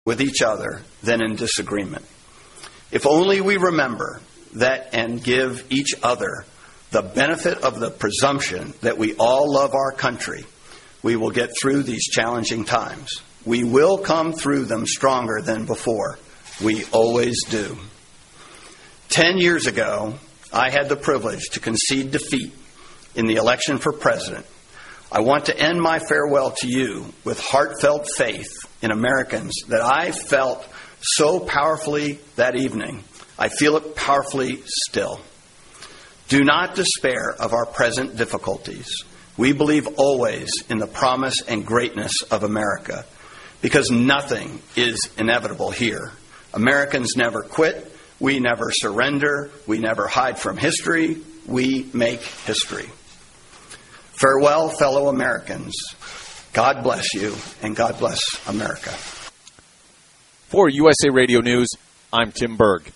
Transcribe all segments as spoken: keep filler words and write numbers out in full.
with each other than in disagreement. If only we remember that and give each other the benefit of the presumption that we all love our country, we will get through these challenging times. We will come through them stronger than before. We always do. Ten years ago, I had the privilege to concede defeat in the election for president. I want to end my farewell to you with heartfelt faith in Americans that I felt so powerfully that evening. I feel it powerfully still. Do not despair of our present difficulties. We believe always in the promise and greatness of America, because nothing is inevitable here. Americans never quit. We never surrender. We never hide from history. We make history. Farewell, fellow Americans. God bless you, and God bless America. For U S A Radio News, I'm Tim Berg.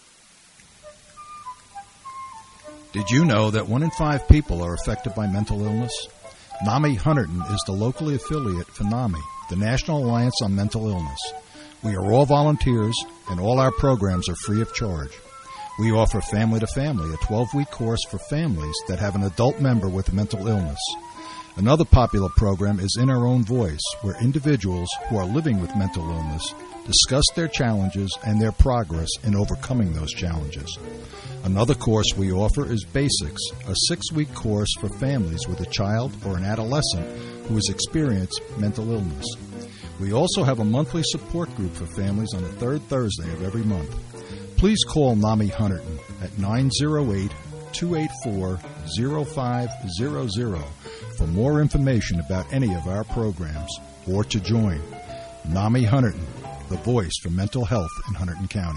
Did you know that one in five people are affected by mental illness? NAMI Hunterdon is the locally affiliate for NAMI, the National Alliance on Mental Illness. We are all volunteers, and all our programs are free of charge. We offer Family to Family, a twelve-week course for families that have an adult member with a mental illness. Another popular program is In Our Own Voice, where individuals who are living with mental illness discuss their challenges and their progress in overcoming those challenges. Another course we offer is Basics, a six-week course for families with a child or an adolescent who has experienced mental illness. We also have a monthly support group for families on the third Thursday of every month. Please call NAMI Hunterdon at nine oh eight, two eight four, oh five hundred for more information about any of our programs or to join. NAMI Hunterdon, the voice for mental health in Hunterdon County.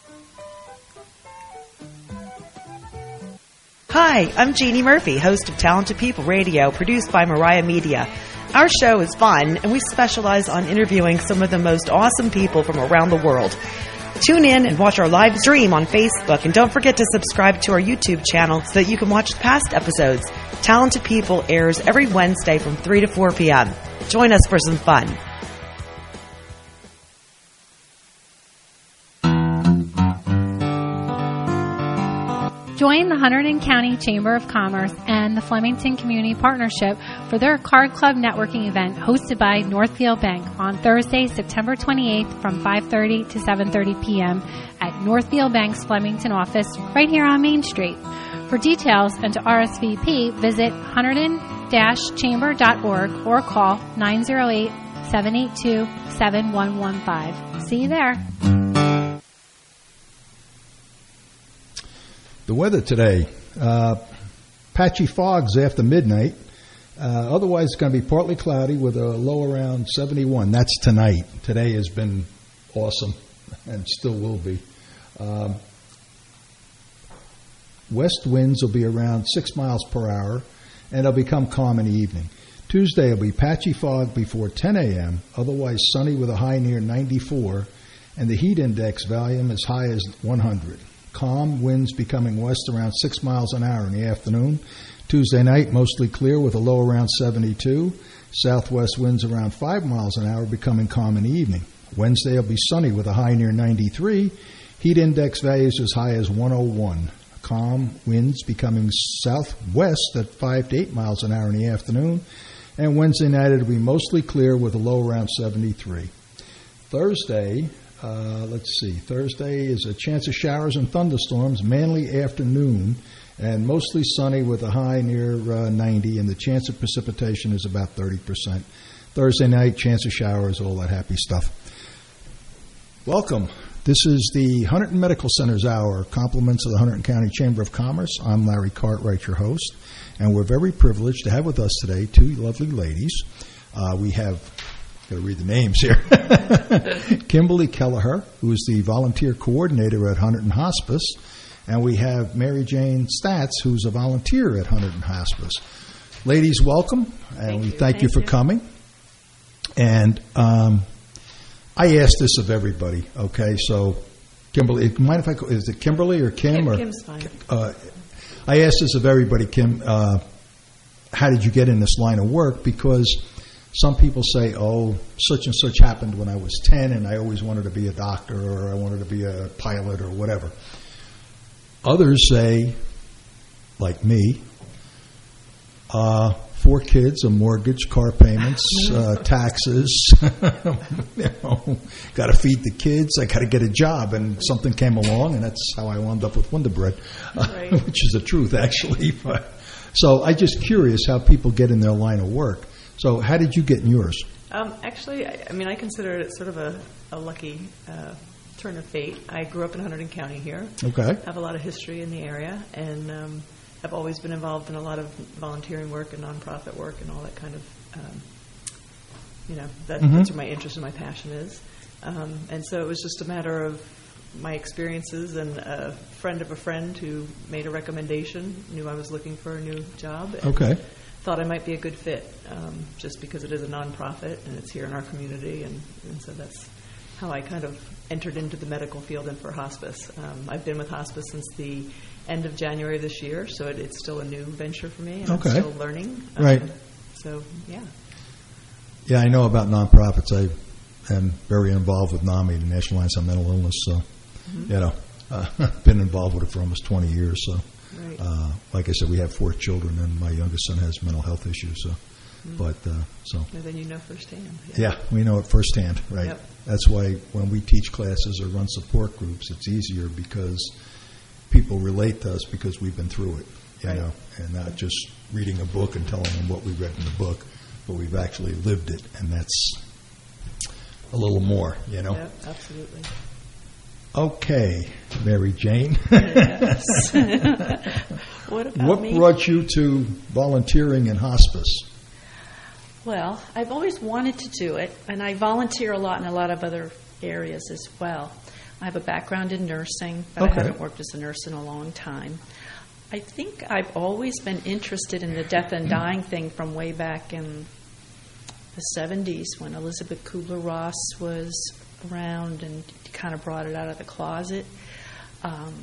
Hi, I'm Jeannie Murphy, host of Talented People Radio, produced by Mariah Media. Our show is fun, and we specialize on interviewing some of the most awesome people from around the world. Tune in and watch our live stream on Facebook, and don't forget to subscribe to our YouTube channel so that you can watch past episodes. Talented People airs every Wednesday from three to four p.m. Join us for some fun. Join the Hunterdon County Chamber of Commerce and the Flemington Community Partnership for their Card Club networking event hosted by Northfield Bank on Thursday, September twenty-eighth from five thirty to seven thirty p.m. at Northfield Bank's Flemington office right here on Main Street. For details and to R S V P, visit hunterdon dash chamber dot org or call nine oh eight, seven eight two, seven one one five. See you there. The weather today, uh, patchy fogs after midnight. Uh, otherwise, it's going to be partly cloudy with a low around seventy-one. That's tonight. Today has been awesome and still will be. Um, west winds will be around six miles per hour, and they'll become calm in the evening. Tuesday will be patchy fog before ten a.m., otherwise sunny with a high near ninety-four, and the heat index volume as high as one hundred. Calm, winds becoming west around six miles an hour in the afternoon. Tuesday night, mostly clear with a low around seventy-two. Southwest winds around five miles an hour, becoming calm in the evening. Wednesday will be sunny with a high near ninety-three. Heat index values as high as one oh one. Calm, winds becoming southwest at five to eight miles an hour in the afternoon. And Wednesday night, it'll be mostly clear with a low around seventy-three. Thursday... Uh, let's see. Thursday is a chance of showers and thunderstorms, mainly afternoon, and mostly sunny with a high near uh, ninety, and the chance of precipitation is about thirty percent. Thursday night, chance of showers, all that happy stuff. Welcome. This is the Hunterdon Medical Center's Hour, compliments of the Hunterdon County Chamber of Commerce. I'm Larry Cartwright, your host, and we're very privileged to have with us today two lovely ladies. Uh, we have... Got to read the names here. Kimberly Kelleher, who is the volunteer coordinator at Hunterdon Hospice, and we have Mary Jane Statz, who's a volunteer at Hunterdon Hospice. Ladies, welcome, and thank we you. thank, thank you for you. coming. And um, I asked this of everybody. Okay, so Kimberly, mind if I is it Kimberly or Kim? Kim, or, Kim's fine. Uh, I asked this of everybody, Kim. Uh, how did you get in this line of work? Because some people say, oh, such and such happened when I was ten and I always wanted to be a doctor or I wanted to be a pilot or whatever. Others say, like me, uh, four kids, a mortgage, car payments, uh, taxes, you know, got to feed the kids, I got to get a job, and something came along, and that's how I wound up with Wonder Bread, right. uh, which is the truth, actually. But, so I'm just curious how people get in their line of work. So how did you get in yours? Um, actually, I, I mean, I consider it sort of a, a lucky uh, turn of fate. I grew up in Hunterdon County here. Okay. Have a lot of history in the area, and um, I've always been involved in a lot of volunteering work and nonprofit work and all that kind of, um, you know, that, mm-hmm. that's where my interest and my passion is. Um, and so it was just a matter of my experiences and a friend of a friend who made a recommendation, knew I was looking for a new job. And okay. thought I might be a good fit, um, just because it is a nonprofit and it's here in our community, and, and so that's how I kind of entered into the medical field and for hospice. Um, I've been with hospice since the end of January this year, so it, it's still a new venture for me, and okay. I'm still learning. Um, right. So, yeah. Yeah, I know about nonprofits. I am very involved with NAMI, the National Alliance on Mental Illness, so, mm-hmm. you know, uh, I've been involved with it for almost twenty years, so. Right. Uh, like I said, we have four children, and my youngest son has mental health issues. So, mm. but uh, so. And then you know firsthand. Yeah. yeah, we know it firsthand, right? Yep. That's why when we teach classes or run support groups, it's easier because people relate to us because we've been through it, you right. know, and not just reading a book and telling them what we read in the book, but we've actually lived it, and that's a little more, you know. Yep, absolutely. Okay, Mary Jane. Yes. What about what me? brought you to volunteering in hospice? Well, I've always wanted to do it, and I volunteer a lot in a lot of other areas as well. I have a background in nursing, but okay. I haven't worked as a nurse in a long time. I think I've always been interested in the death and dying thing from way back in the seventies when Elizabeth Kubler-Ross was around and kind of brought it out of the closet. Um,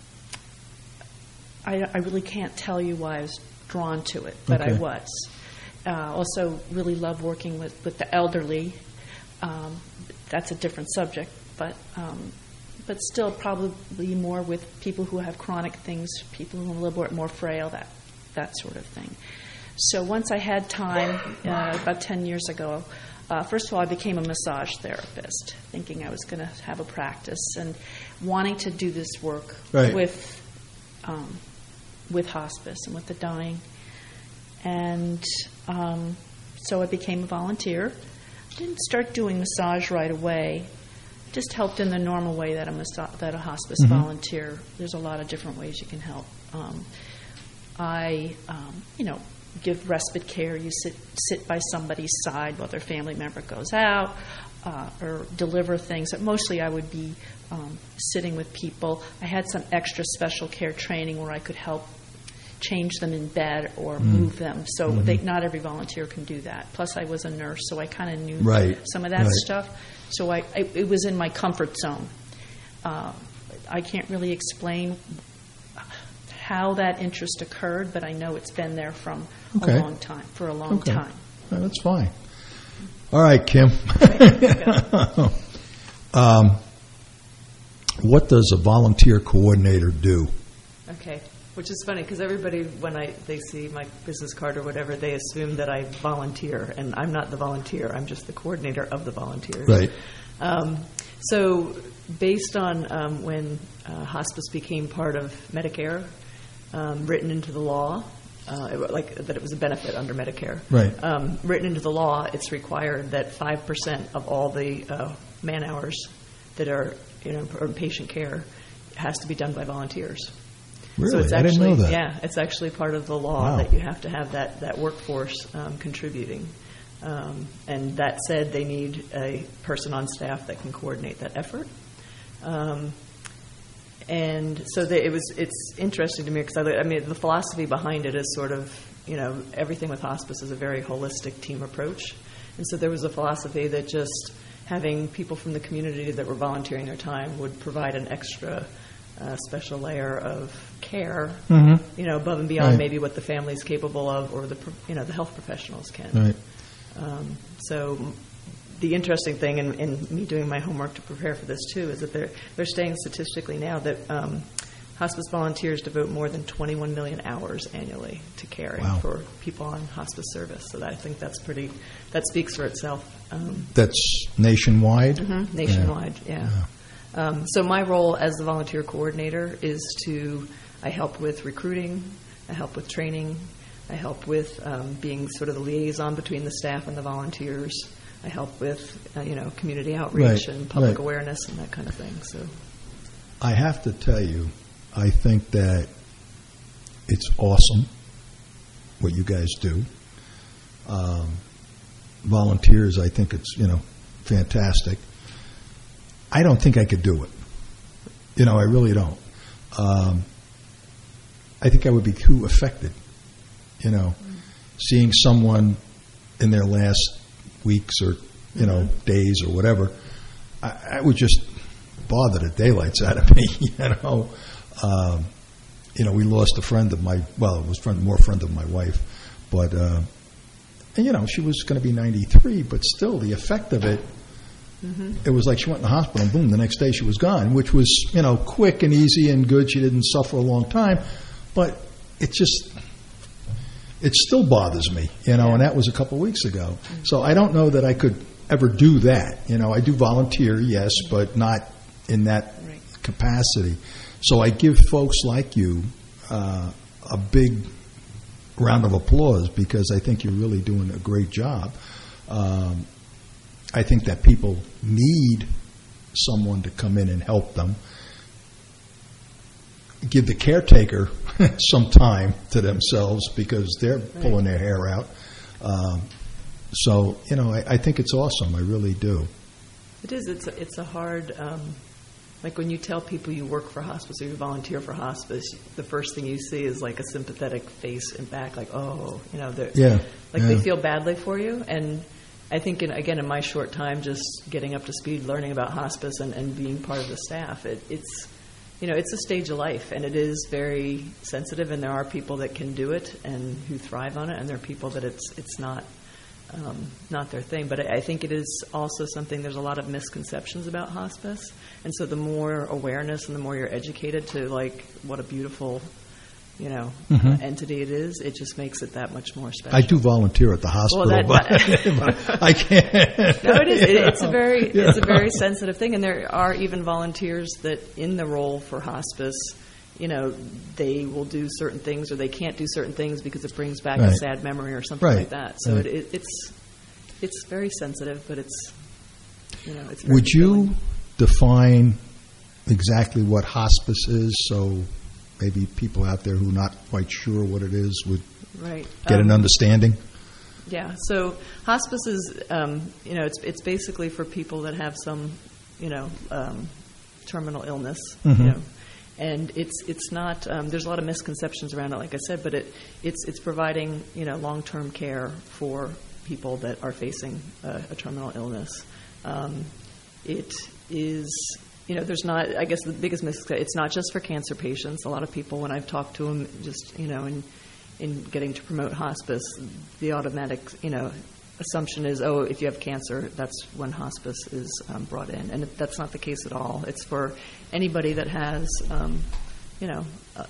I, I really can't tell you why I was drawn to it, but okay. I was. Uh, also really love working with, with the elderly. Um, that's a different subject, but um, but still probably more with people who have chronic things, people who are a little bit more frail, that, that sort of thing. So once I had time, uh, about ten years ago, Uh, first of all, I became a massage therapist, thinking I was going to have a practice and wanting to do this work right. with um, with hospice and with the dying. And um, so I became a volunteer. Didn't start doing massage right away. Just helped in the normal way that a massa- that a hospice mm-hmm. volunteer. There's a lot of different ways you can help. Um, I, um, you know. give respite care. You sit sit by somebody's side while their family member goes out, uh, or deliver things. But mostly I would be um, sitting with people. I had some extra special care training where I could help change them in bed or mm. move them. So mm-hmm. they, not every volunteer can do that. Plus I was a nurse, so I kind of knew right. some of that right. stuff. So I, I it was in my comfort zone. Uh, I can't really explain how that interest occurred, but I know it's been there from okay. a long time, for a long okay. time. Right, that's fine. All right, Kim. um, what does a volunteer coordinator do? Okay, which is funny because everybody, when I they see my business card or whatever, they assume that I volunteer, and I'm not the volunteer. I'm just the coordinator of the volunteers. Right. Um, so based on um, when uh, hospice became part of Medicare, Um, written into the law, uh, it, like that it was a benefit under Medicare. Right. Um, written into the law, it's required that five percent of all the uh, man hours that are, you know, in patient care has to be done by volunteers. Really? So it's I actually, didn't know that. Yeah, it's actually part of the law wow. that you have to have that, that workforce um, contributing. Um, and that said, they need a person on staff that can coordinate that effort. Um, And so they, it was. It's interesting to me because I, I mean the philosophy behind it is sort of, you know, everything with hospice is a very holistic team approach, and so there was a philosophy that just having people from the community that were volunteering their time would provide an extra uh, special layer of care, mm-hmm. you know, above and beyond right. maybe what the family is capable of or the you know the health professionals can. Right. Um, so the interesting thing in, in me doing my homework to prepare for this, too, is that they're, they're saying statistically now that um, hospice volunteers devote more than twenty-one million hours annually to caring Wow. for people on hospice service. So that, I think that's pretty, that speaks for itself. Um, That's nationwide? mhm, nationwide, yeah. yeah. Um, so my role as the volunteer coordinator is to, I help with recruiting, I help with training, I help with um, being sort of the liaison between the staff and the volunteers. I help with, uh, you know, community outreach Right, and public right. awareness and that kind of thing. So, I have to tell you, I think that it's awesome what you guys do. Um, volunteers, I think it's, you know, fantastic. I don't think I could do it. You know, I really don't. Um, I think I would be too affected, you know, seeing someone in their last weeks or, you know, days or whatever. I, I would just bother the daylights out of me, you know. Um, you know, we lost a friend of my, well, it was friend, more friend of my wife, but, uh, and, you know, she was going to be ninety-three, but still the effect of it, mm-hmm. it was like she went in the hospital and boom, the next day she was gone, which was, you know, quick and easy and good. She didn't suffer a long time, but it just, it still bothers me, you know, and that was a couple of weeks ago. Mm-hmm. So I don't know that I could ever do that. You know, I do volunteer, yes, but not in that right. capacity. So I give folks like you uh, a big round of applause because I think you're really doing a great job. Um, I think that people need someone to come in and help them. Give the caretaker some time to themselves because they're right. pulling their hair out. Um, so, you know, I, I think it's awesome. I really do. It is. It's a, it's a hard, um, like when you tell people you work for hospice or you volunteer for hospice, the first thing you see is like a sympathetic face and back, like, oh, you know, they're, yeah, like yeah. they feel badly for you. And I think, in, again, in my short time, just getting up to speed, learning about hospice and, and being part of the staff, it, it's, you know, it's a stage of life, and it is very sensitive, and there are people that can do it and who thrive on it, and there are people that it's it's not um, not their thing. But I, I think it is also something, there's a lot of misconceptions about hospice, and so the more awareness and the more you're educated to, like, what a beautiful, you know, mm-hmm. uh, entity it is, it just makes it that much more special. I do volunteer at the hospital, well, that, but, but I can't. No, it is. It, it's know? a very, yeah. it's a very sensitive thing, and there are even volunteers that, in the role for hospice, you know, they will do certain things or they can't do certain things because it brings back right. a sad memory or something right. like that. So right. it, it, it's it's very sensitive, but it's, you know, it's very Would you fulfilling. define exactly what hospice is, so maybe people out there who are not quite sure what it is would right. get um, an understanding? Yeah. So hospice is, um, you know, it's it's basically for people that have some, you know, um, terminal illness, Mm-hmm. you know, and it's it's not. Um, there's a lot of misconceptions around it, like I said, but it it's it's providing, you know, long-term care for people that are facing a, a terminal illness. Um, it is. You know, there's not, I guess the biggest misconception, it's not just for cancer patients. A lot of people, when I've talked to them, just, you know, in, in getting to promote hospice, the automatic, you know, assumption is, oh, if you have cancer, that's when hospice is um, brought in. And that's not the case at all. It's for anybody that has, um, you know, a,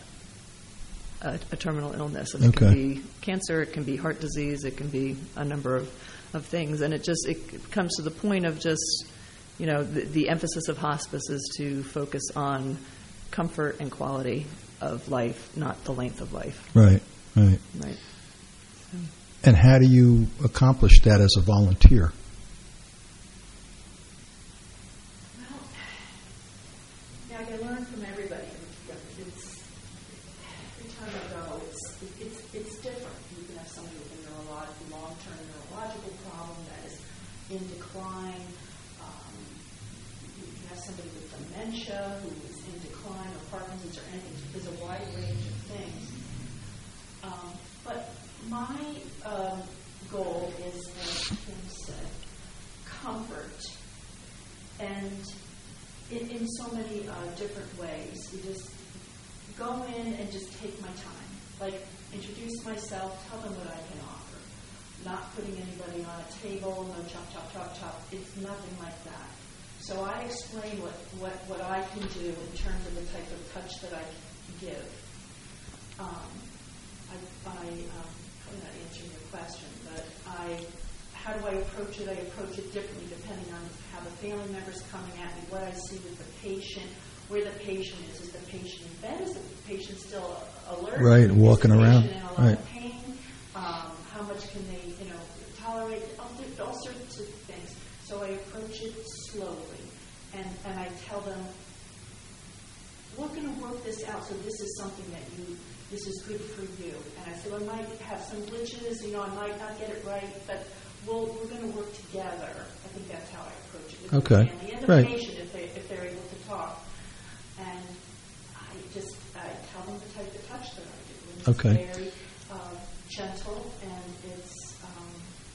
a, a terminal illness. And it Okay. can be cancer, it can be heart disease, it can be a number of, of things. And it just, it comes to the point of just, you know, the, the emphasis of hospice is to focus on comfort and quality of life, not the length of life. Right, right. Right. So. And how do you accomplish that as a volunteer? Well, now I learn from everybody. It's, every time I go, it's, it, it's, it's different. You can have somebody with a neurolog- long-term neurological problem that is in decline. Somebody with dementia who is in decline or Parkinson's or anything. There's a wide range of things. Um, but my um, goal is, as Kim said, comfort. And in, in so many uh, different ways. You just go in and just take my time. Like, introduce myself, tell them what I can offer. not putting anybody on a table, no chop, chop, chop, chop. It's nothing like that. So I explain what, what, what I can do in terms of the type of touch that I can give. Um, I, I um, probably not answering your question, but I, how do I approach it? I approach it differently depending on how the family member's coming at me, what I see with the patient, where the patient is. Is the patient in bed? Is the patient still alert? Right, walking around. Is the patient in a lot right. of pain? Um, how much can they, you know, tolerate? All, all sorts of things. So I approach it slowly, and, and I tell them, we're going to work this out, so this is something that you, this is good for you. And I say, well, I might have some glitches, you know, I might not get it right, but we'll, we're going to work together. I think that's how I approach it with okay. the family and the right. patient if, they, if they're able to talk. And I just I tell them the type of touch that I do. And it's okay. very uh, gentle, and it's, um,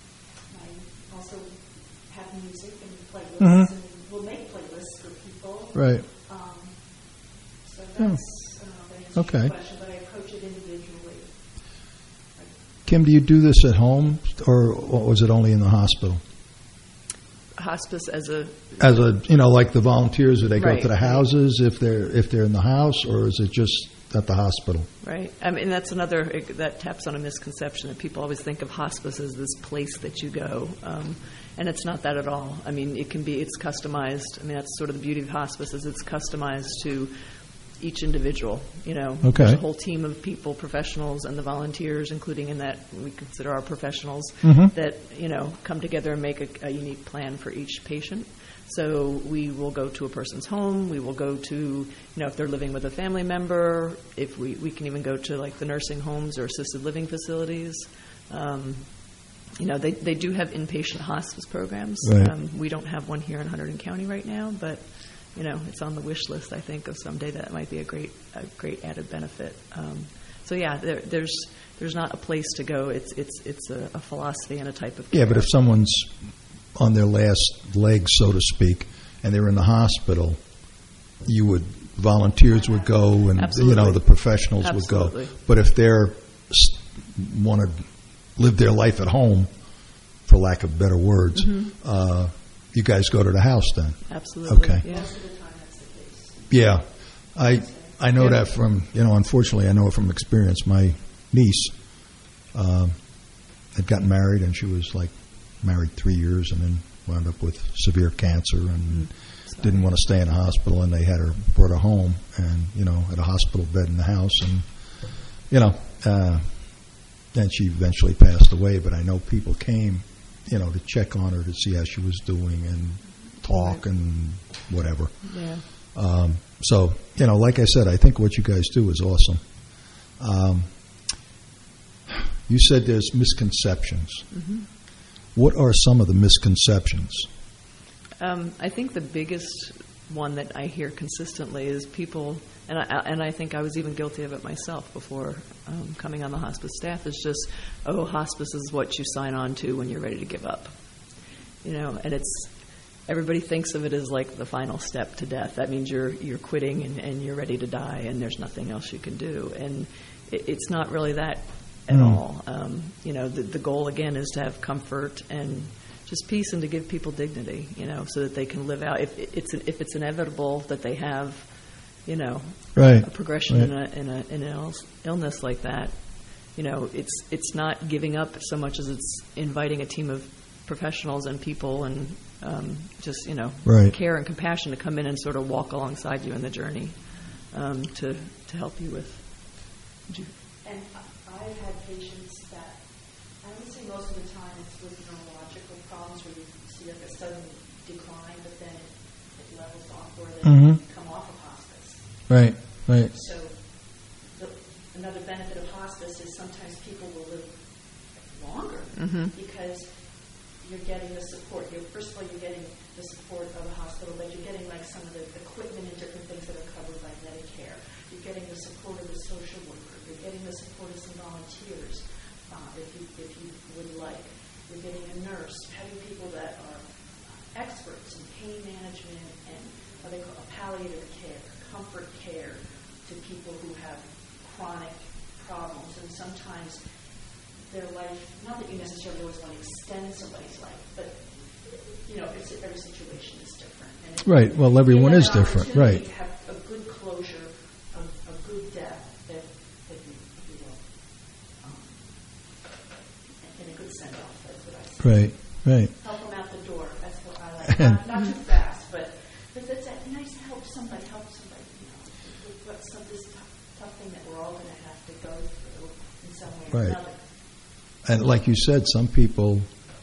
I also have music and playlists, mm-hmm. and we'll make playlists for people. Right. Um, so that's, Hmm. I don't know if that answers Okay. your question, but I approach it individually. Kim, do you do this at home, or, or was it only in the hospital? Hospice as a As a, you know, like the volunteers, do they go Right. to the houses if they're if they're in the house, or is it just at the hospital? Right. I mean, that's another, that taps on a misconception that people always think of hospice as this place that you go. Um, and it's not that at all. I mean, it can be, it's customized. I mean, that's sort of the beauty of hospice is it's customized to each individual, you know. Okay. There's a whole team of people, professionals, and the volunteers, including in that we consider our professionals, Mhm. that, you know, come together and make a, a unique plan for each patient. So we will go to a person's home. We will go to, you know, if they're living with a family member, if we, we can even go to, like, the nursing homes or assisted living facilities. Um, you know, they, they do have inpatient hospice programs. Right. Um, we don't have one here in Hunterdon County right now, but, you know, it's on the wish list, I think, of someday that might be a great a great added benefit. Um, so, yeah, there, there's there's not a place to go. It's it's it's a, a philosophy and a type of care. Yeah, but if someone's on their last leg, so to speak, and they're in the hospital, you would volunteers would go, and Absolutely. you know the professionals Absolutely. would go. But if they're want to live their life at home, for lack of better words, Mm-hmm. uh, you guys go to the house then. Absolutely. Okay. Yeah. Most of the time, that's the case. Yeah, I I know Yeah. that from, you know, unfortunately, I know it from experience. My niece um, had gotten married, and she was like married three years, and then wound up with severe cancer, and didn't want to stay in the hospital, and they had her brought her home, and you know, at a hospital bed in the house, and you know, uh, and she eventually passed away. But I know people came, you know, to check on her to see how she was doing and talk and whatever. Yeah. Um, so, you know, like I said, I think what you guys do is awesome. Um, you said there's misconceptions. Mm-hmm. What are some of the misconceptions? Um, I think the biggest one that I hear consistently is people, and I, and I think I was even guilty of it myself before um, coming on the hospice staff, is just, oh, hospice is what you sign on to when you're ready to give up. You know, and it's, everybody thinks of it as like the final step to death. That means you're you're quitting and, and you're ready to die, and there's nothing else you can do. And it, it's not really that at Mm. all. Um, you know, the, the goal again is to have comfort and just peace, and to give people dignity. You know, so that they can live out. If it's if it's inevitable that they have, you know, Right. a progression Right. in a in a in an Ill- illness like that, you know, it's it's not giving up so much as it's inviting a team of professionals and people and um, just, you know, Right. care and compassion to come in and sort of walk alongside you in the journey um, to to help you with. Would you- And I've had patients that, I would say most of the time it's with neurological problems where you see like a sudden decline, but then it levels off, or they Mhm. come off of hospice. Right, right. So the, another benefit of hospice is sometimes people will live longer Mhm. because you're getting the support. You're, first of all, you're getting the support of the hospital, but you're getting like some of the equipment and different things that are covered by Medicare. You're getting the support of the social worker. You're getting the support of some volunteers, uh, if you if you would like. You're getting a nurse, having people that are uh, experts in pain management and what they call a palliative care, comfort care to people who have chronic problems. And sometimes their life, not that you necessarily always want to extend somebody's life, but, you know, it's, every situation is different. And if Right. Well, everyone you have is an different. opportunity Right. to have a good closure, a, a good death, if, if, you, if you will, um, and a good send-off, that's what I say. Right. Right. Help them out the door, that's what I like. Not, not too fast, but, but it's nice to help somebody, help somebody, you know, with what's some, this tough, tough thing that we're all going to have to go through in some way or Right. another. And like you said, some people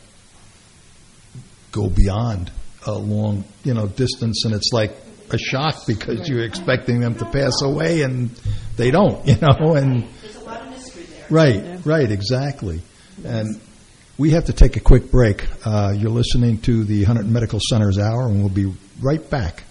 go beyond a long, you know, distance, and it's like a shock because you're expecting them to pass away, and they don't, you know. And There's a lot of mystery there. right, right, exactly. And we have to take a quick break. Uh, you're listening to the Hunterdon Medical Center's Hour, and we'll be right back.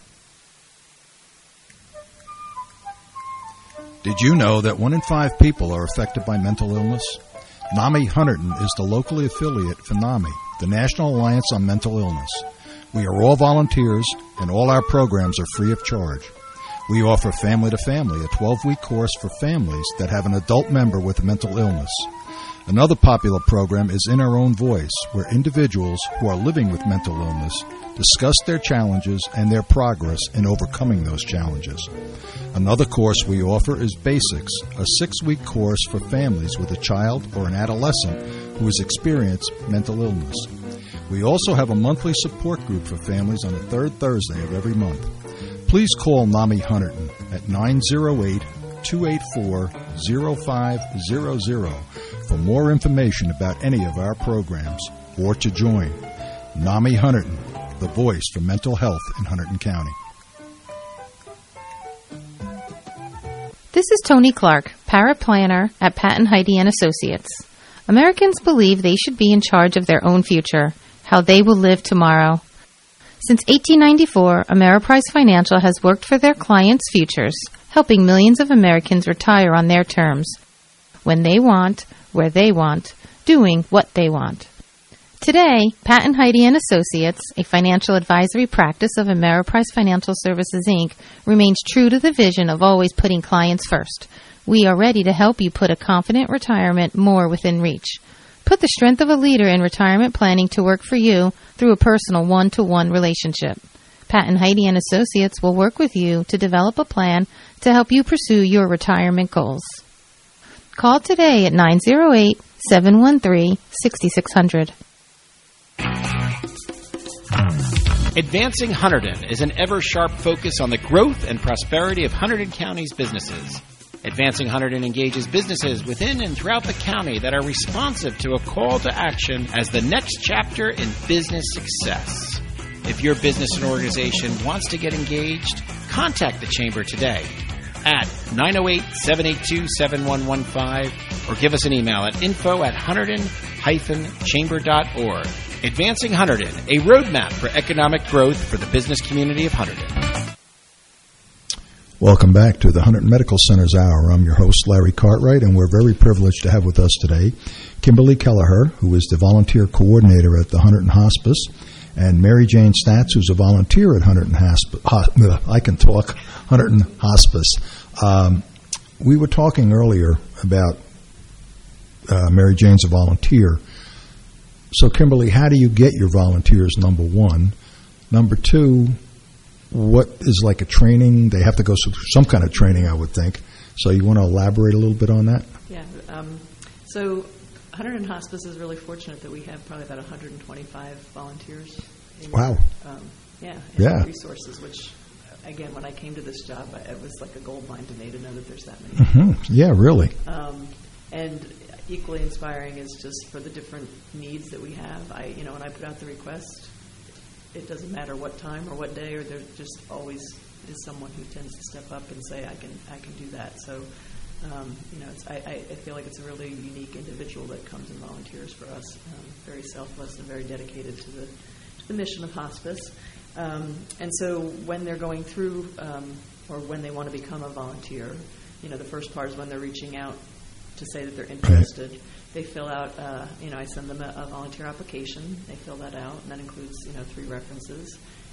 Did you know that one in five people are affected by mental illness? NAMI Hunterdon is the locally affiliate for NAMI, the National Alliance on Mental Illness. We are all volunteers, and all our programs are free of charge. We offer Family to Family, a twelve-week course for families that have an adult member with a mental illness. Another popular program is In Our Own Voice, where individuals who are living with mental illness discuss their challenges and their progress in overcoming those challenges. Another course we offer is Basics, a six-week course for families with a child or an adolescent who has experienced mental illness. We also have a monthly support group for families on the third Thursday of every month. Please call NAMI Hunterdon at nine oh eight, two eight four, oh five hundred for more information about any of our programs or to join. NAMI Hunterdon, the voice for mental health in Hunterdon County. This is Tony Clark, paraplanner at Patton Heidi and Associates. Americans believe they should be in charge of their own future, how they will live tomorrow. Since eighteen ninety-four, Ameriprise Financial has worked for their clients' futures, helping millions of Americans retire on their terms, when they want, where they want, doing what they want. Today, Patton Heidi and Associates, a financial advisory practice of Ameriprise Financial Services, Incorporated, remains true to the vision of always putting clients first. We are ready to help you put a confident retirement more within reach. Put the strength of a leader in retirement planning to work for you through a personal one-to-one relationship. Patton Heidi and Associates will work with you to develop a plan to help you pursue your retirement goals. Call today at nine oh eight, seven one three, six six zero zero. Advancing Hunterdon is an ever-sharp focus on the growth and prosperity of Hunterdon County's businesses. Advancing Hunterdon engages businesses within and throughout the county that are responsive to a call to action as the next chapter in business success. If your business and organization wants to get engaged, contact the Chamber today at nine oh eight, seven eight two, seven one one five or give us an email at info at hunterdon dash chamber dot org. Advancing Hunterdon, a roadmap for economic growth for the business community of Hunterdon. Welcome back to the Hunterdon Medical Center's Hour. I'm your host, Larry Cartwright, and we're very privileged to have with us today Kimberly Kelleher, who is the volunteer coordinator at the Hunterdon Hospice, and Mary Jane Statz, who's a volunteer at Hunterdon Hospice. I can talk, Hunterdon Hospice. Um, we were talking earlier about uh, Mary Jane's a volunteer. So, Kimberly, how do you get your volunteers, number one? Number two, what is like a training? They have to go through some kind of training, I would think. So you want to elaborate a little bit on that? Yeah. Um, so Hunterdon Hospice is really fortunate that we have probably about one hundred twenty-five volunteers. In, Wow. Um, yeah. And Yeah. resources, which, again, when I came to this job, I, it was like a gold mine to me to know that there's that many. Mm-hmm. Yeah, really. Um, and equally inspiring is just for the different needs that we have. I, you know, when I put out the request, it doesn't matter what time or what day, or there just always is someone who tends to step up and say, I can I can do that. So, um, you know, it's, I, I feel like it's a really unique individual that comes and volunteers for us, um, very selfless and very dedicated to the, to the mission of hospice. Um, and so when they're going through, um, or when they want to become a volunteer, you know, the first part is when they're reaching out to say that they're interested. Right. They fill out, uh, you know, I send them a, a volunteer application. They fill that out, and that includes, you know, three references.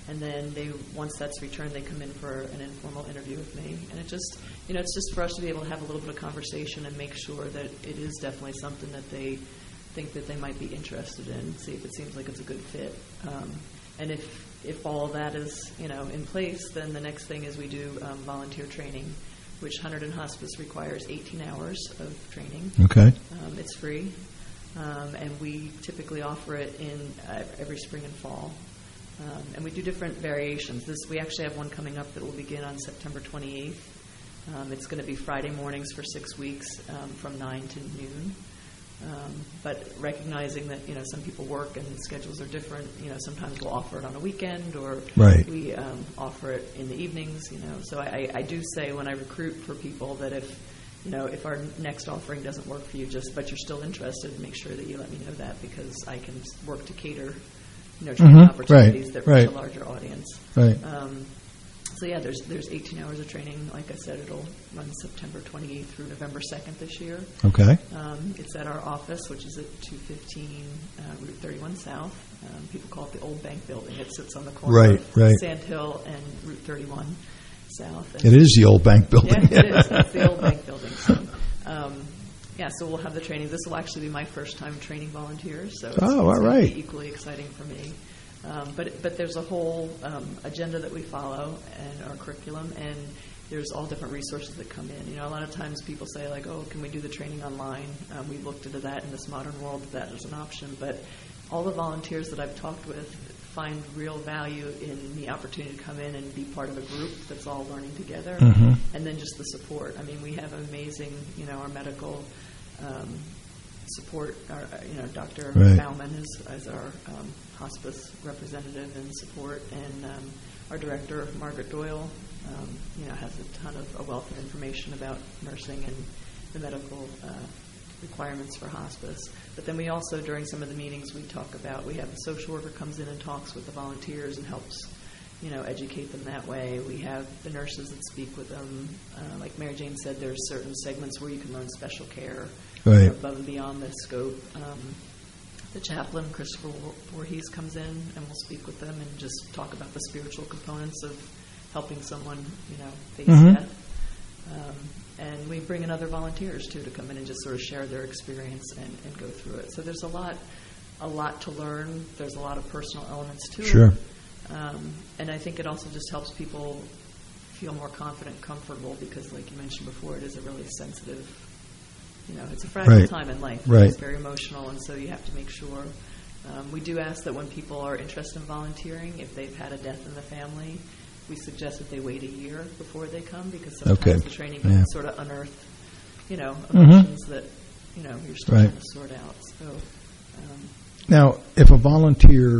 And then they, once that's returned, they come in for an informal interview with me. And it just, you know, it's just for us to be able to have a little bit of conversation and make sure that it is definitely something that they think that they might be interested in, see if it seems like it's a good fit. Um, and if if all of that is, you know, in place, then the next thing is we do um, volunteer training, which Hunterdon Hospice requires eighteen hours of training. Okay. Um, it's free. Um, and we typically offer it in uh, every spring and fall. Um, and we do different variations. This we actually have one coming up that will begin on September twenty-eighth. Um, it's going to be Friday mornings for six weeks um, from nine to noon. Um, but recognizing that, you know, some people work and schedules are different, you know, sometimes we'll offer it on a weekend or right. we um, offer it in the evenings, you know. So I, I do say when I recruit for people that if, you know, if our next offering doesn't work for you, just but you're still interested, make sure that you let me know that because I can work to cater, you know, training mm-hmm. opportunities right. that right. reach a larger audience. Right. Um, So yeah, there's there's eighteen hours of training. Like I said, it'll run September twenty-eighth through November second this year. Okay. Um, it's at our office, which is at two fifteen uh, Route thirty-one South. Um, people call it the Old Bank Building. It sits on the corner right, of right. Sand Hill and Route thirty-one South. And it is the Old Bank Building. Yeah, it is. It's the Old Bank Building. So, um, yeah, so we'll have the training. This will actually be my first time training volunteers. So it's, oh, it's all right. be equally exciting for me. Um, but but there's a whole um, agenda that we follow and our curriculum, and there's all different resources that come in. You know, a lot of times people say, like, oh, can we do the training online? Um, we looked into that in this modern world, that is an option. But all the volunteers that I've talked with find real value in the opportunity to come in and be part of a group that's all learning together, mm-hmm. and then just the support. I mean, we have amazing, you know, our medical um, support. Our, you know, Doctor Right. Bauman is, is our um, hospice representative and support, and um, our director, Margaret Doyle, um, you know, has a ton of a wealth of information about nursing and the medical uh, requirements for hospice. But then we also, during some of the meetings, we talk about, we have a social worker comes in and talks with the volunteers and helps, you know, educate them that way. We have the nurses that speak with them. Uh, like Mary Jane said, there's certain segments where you can learn special care right. above and beyond the scope. Um, the chaplain, Christopher Voorhees, comes in and will speak with them and just talk about the spiritual components of helping someone, you know, face mm-hmm. death. Um, and we bring in other volunteers, too, to come in and just sort of share their experience and, and go through it. So there's a lot, a lot to learn. There's a lot of personal elements to sure. it. Um, and I think it also just helps people feel more confident, comfortable, because, like you mentioned before, it is a really sensitive, you know, it's a fragile right. time in life. Right. It's very emotional, and so you have to make sure. Um, we do ask that when people are interested in volunteering, if they've had a death in the family, we suggest that they wait a year before they come, because sometimes okay. the training can yeah. sort of unearth, you know, emotions mm-hmm. that, you know, you're still right. trying to sort out. So, um, now, if a volunteer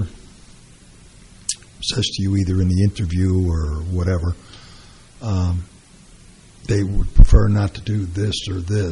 says to you either in the interview or whatever, um, they would prefer not to do this or this,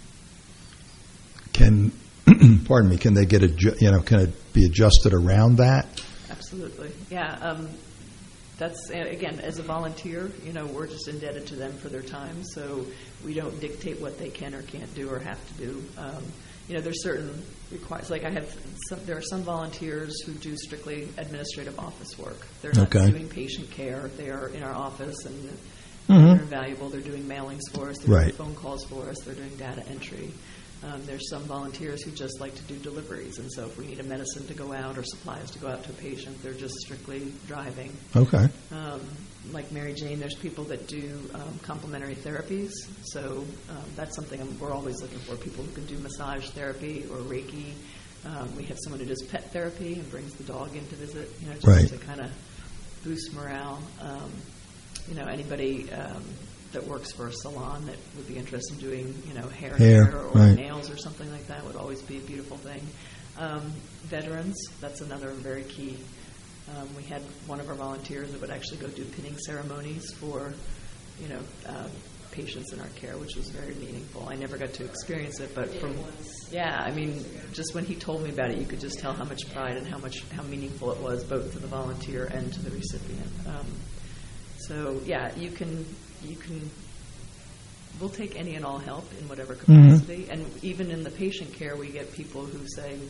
can, pardon me, can they get, adju- you know, can it be adjusted around that? Absolutely. Yeah. Um, that's, again, as a volunteer, you know, we're just indebted to them for their time, so we don't dictate what they can or can't do or have to do. Um, you know, there's certain requirements. Like I have, some, there are some volunteers who do strictly administrative office work. They're not okay. doing patient care. They are in our office, and mm-hmm. they're invaluable. They're doing mailings for us. They're right. doing phone calls for us. They're doing data entry. Um, there's some volunteers who just like to do deliveries, and so if we need a medicine to go out or supplies to go out to a patient, they're just strictly driving. Okay. Um, like Mary Jane, there's people that do um, complementary therapies, so um, that's something I'm, we're always looking for, people who can do massage therapy or Reiki. Um, we have someone who does pet therapy and brings the dog in to visit, you know, just right. to kind of boost morale. Um, you know, anybody um, that works for a salon that would be interested in doing, you know, hair, hair hair or right. nails or something like that would always be a beautiful thing. Um, veterans, that's another very key. Um, we had one of our volunteers that would actually go do pinning ceremonies for, you know, uh, patients in our care, which was very meaningful. I never got to experience it, but from, yeah, I mean, just when he told me about it, you could just tell how much pride and how much how meaningful it was, both to the volunteer and to the recipient. Um, so yeah, you can you can. We'll take any and all help in whatever capacity, mm-hmm. and even in the patient care, we get people who say,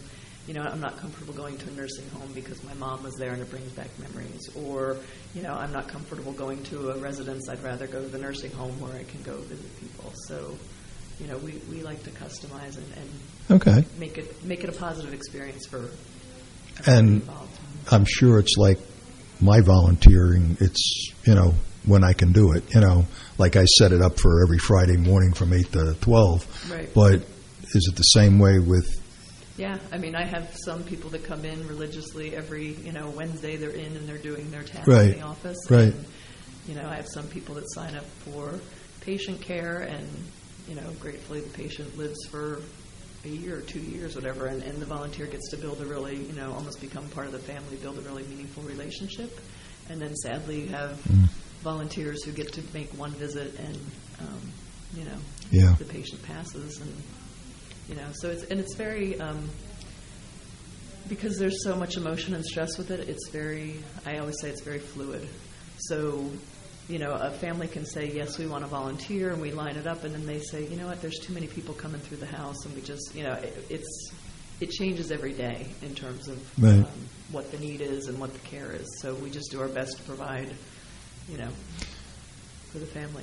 you know, I'm not comfortable going to a nursing home because my mom was there and it brings back memories. Or, you know, I'm not comfortable going to a residence. I'd rather go to the nursing home where I can go visit people. So, you know, we, we like to customize and, and okay. make it make it a positive experience for everyone involved. I'm sure it's like my volunteering. It's, you know, when I can do it. You know, like I set it up for every Friday morning from eight to twelve. Right. But is it the same way with... Yeah, I mean, I have some people that come in religiously every, you know, Wednesday they're in and they're doing their tasks right. in the office. Right. And, you know, I have some people that sign up for patient care and, you know, gratefully the patient lives for a year or two years, whatever, and, and the volunteer gets to build a really, you know, almost become part of the family, build a really meaningful relationship. And then sadly you have mm. volunteers who get to make one visit and, um, you know, yeah. the patient passes and, you know, so it's, and it's very, um, because there's so much emotion and stress with it, it's very, I always say it's very fluid. So, you know, a family can say, yes, we want to volunteer, and we line it up, and then they say, you know what, there's too many people coming through the house, and we just, you know, it, it's, it changes every day in terms of right. um, what the need is and what the care is. So we just do our best to provide, you know, for the family.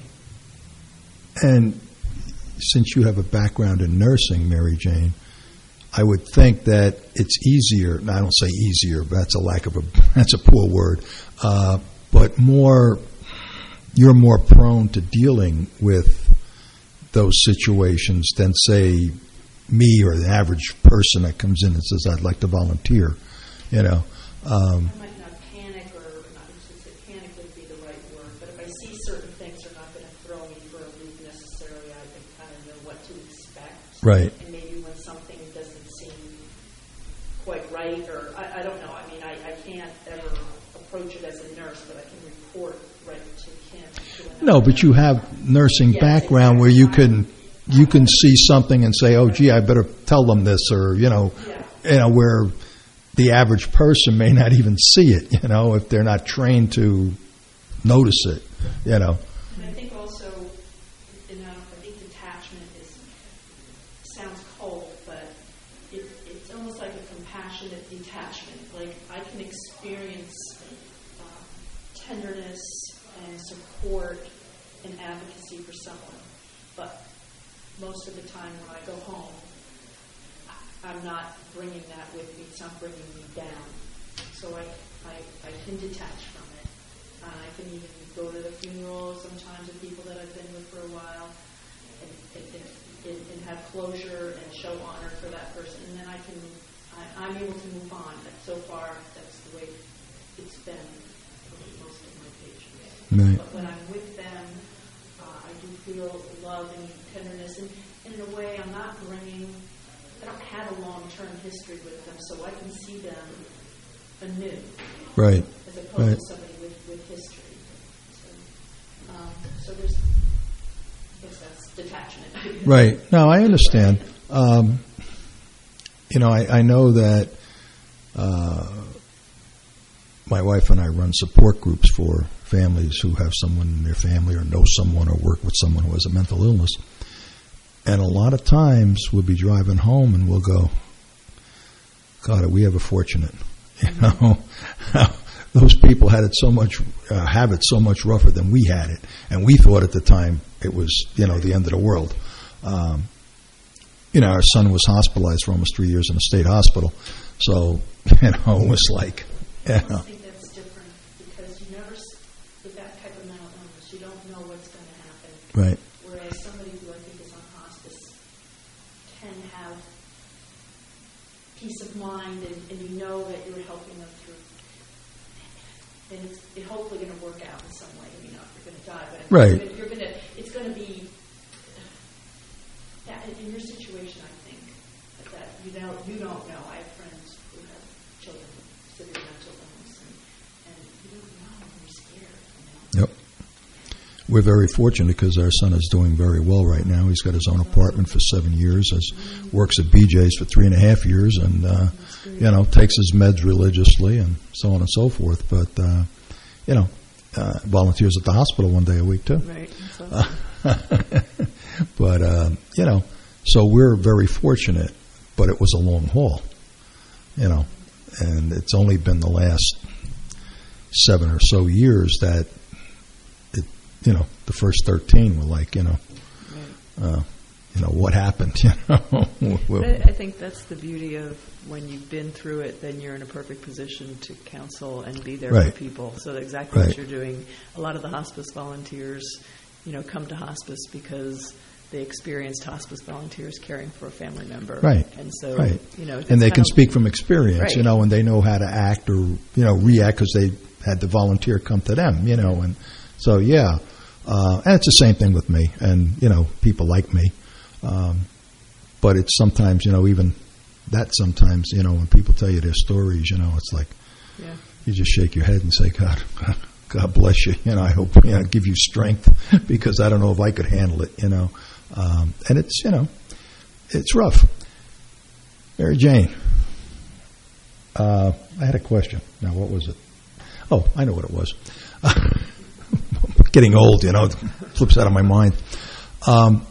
And since you have a background in nursing, Mary Jane, I would think that it's easier, and I don't say easier, but that's a lack of a, that's a poor word, uh, but more, you're more prone to dealing with those situations than, say, me or the average person that comes in and says, I'd like to volunteer, you know. Um, I might not panic, or not to say panic would be the right word, but if I see certain things are not going to throw me for a loop necessarily, I can kind of know what to expect. Right. And maybe when something doesn't seem quite right, or I, I don't know. I mean, I, I can't ever approach it as a nurse, but I can report right to Kim. To no, but you have nursing yes, background exactly. where you can you can see something and say, oh, gee, I better tell them this, or, you know, yeah. you know, where the average person may not even see it, you know, if they're not trained to notice it, you know. And I think also, you know, I think detachment is sounds cold, but it, it's almost like a compassionate detachment. Like I can experience uh, tenderness and support and advocacy for someone, but most of the time when I go home, I'm not bringing that with me. It's not bringing me down. So I, I, I can detach from it. Uh, I can even go to the funeral sometimes of people that I've been with for a while and, and, and, and have closure and show honor for that person. And then I can, I, I'm able to move on. But so far, that's the way it's been for most of my patients. Right. But when I'm with them, uh, I do feel love and tenderness. And, and in a way, I'm not bringing... I don't have a long-term history with them, so I can see them anew. Right. As opposed right. to somebody with, with history. So, um, so there's, I guess that's detachment. Right. No, I understand. Um, you know, I, I know that uh, my wife and I run support groups for families who have someone in their family or know someone or work with someone who has a mental illness. And a lot of times we'll be driving home and we'll go, God, are we ever fortunate? You know, those people had it so much, uh, have it so much rougher than we had it. And we thought at the time it was, you know, the end of the world. Um, you know, our son was hospitalized for almost three years in a state hospital. So, you know, it was like, you know. I think that's different because you never, with that type of mental illness, you don't know what's going to happen. Right. Whereas somebody who I think is on hospice can have peace of mind, and, and you know that you're helping them through. And it's it hopefully going to work out in some way. You know, you're going to die, but right. you're going to. It's going to be. Yeah, in, in your situation, I think that you know you don't know. I have friends who have children with severe mental illness, and, and you don't know. You're scared. You know? Yep. We're very fortunate because our son is doing very well right now. He's got his own apartment for seven years, has, works at B J's for three and a half years, and, uh, you know, takes his meds religiously and so on and so forth. But, uh, you know, uh, volunteers at the hospital one day a week, too. Right. Uh, but, uh, you know, so we're very fortunate, but it was a long haul. you know, and it's only been the last seven or so years that it, you know, the first thirteen were like, you know, uh, you know, what happened, you know. But I, I think that's the beauty of when you've been through it, then you're in a perfect position to counsel and be there right. for people. So exactly right. what you're doing. A lot of the hospice volunteers, you know, come to hospice because they experienced hospice volunteers caring for a family member. Right. And so, right. you know, and they can speak from experience, right. you know, and they know how to act or, you know, react because they had the volunteer come to them, you know, and so, yeah. Uh, and it's the same thing with me and, you know, people like me. Um, but it's sometimes, you know, even that sometimes, you know, when people tell you their stories, you know, it's like yeah. you just shake your head and say, God, God, God bless you. You know, I hope, you know, give you strength because I don't know if I could handle it, you know. Um, and it's, you know, it's rough. Mary Jane, uh, I had a question. Now, what was it? Oh, I know what it was. Getting old, you know, it flips out of my mind. Um,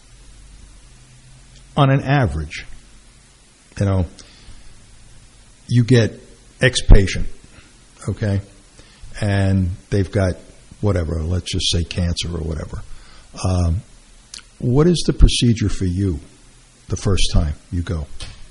on an average, you know, you get X patient, okay, and they've got whatever, let's just say cancer or whatever. Um, what is the procedure for you the first time you go?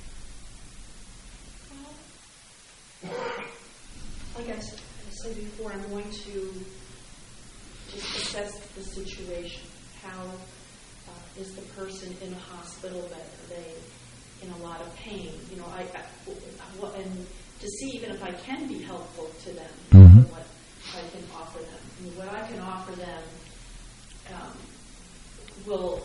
Like I said before, I'm going to just assess the situation. How uh, is the person in a hospital bed? Are they in a lot of pain? You know, I, I and to see even if I can be helpful to them, mm-hmm. what I can offer them. I mean, what I can offer them um, will.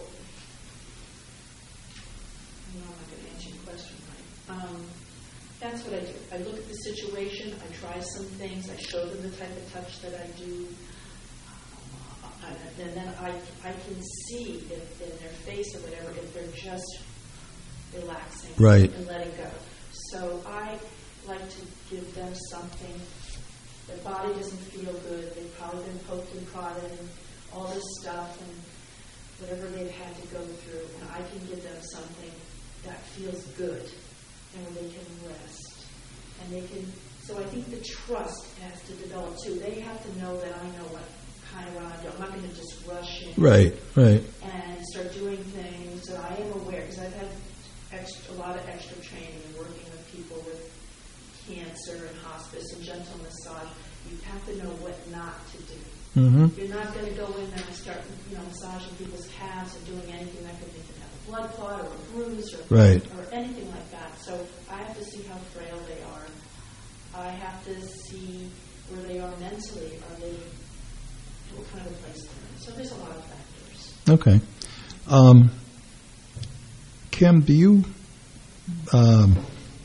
No, I'm not going to answer your question right. Um, that's what I do. I look at the situation. I try some things. I show them the type of touch that I do. Uh, and then I, I can see if in their face or whatever, if they're just relaxing right. and letting go. So I like to give them something. Their body doesn't feel good. They've probably been poked and prodded and all this stuff and whatever they've had to go through. And I can give them something that feels good and where they can rest. And they can, so I think the trust has to develop too. They have to know that I know what kind of what I'm doing. I'm not going to just rush in right, right. and start doing things. So I am aware, because I've had extra, a lot of extra training and working with people with cancer and hospice and gentle massage. You have to know what not to do. Mm-hmm. You're not going to go in there and start, you know, massaging people's calves and doing anything that could make them have a blood clot or a bruise or, right. or anything like that. So I have to see how frail they are. I have to see where they are mentally. Are they, what kind of place they're in? So there's a lot of factors. Okay. Um, Kim, do you, um,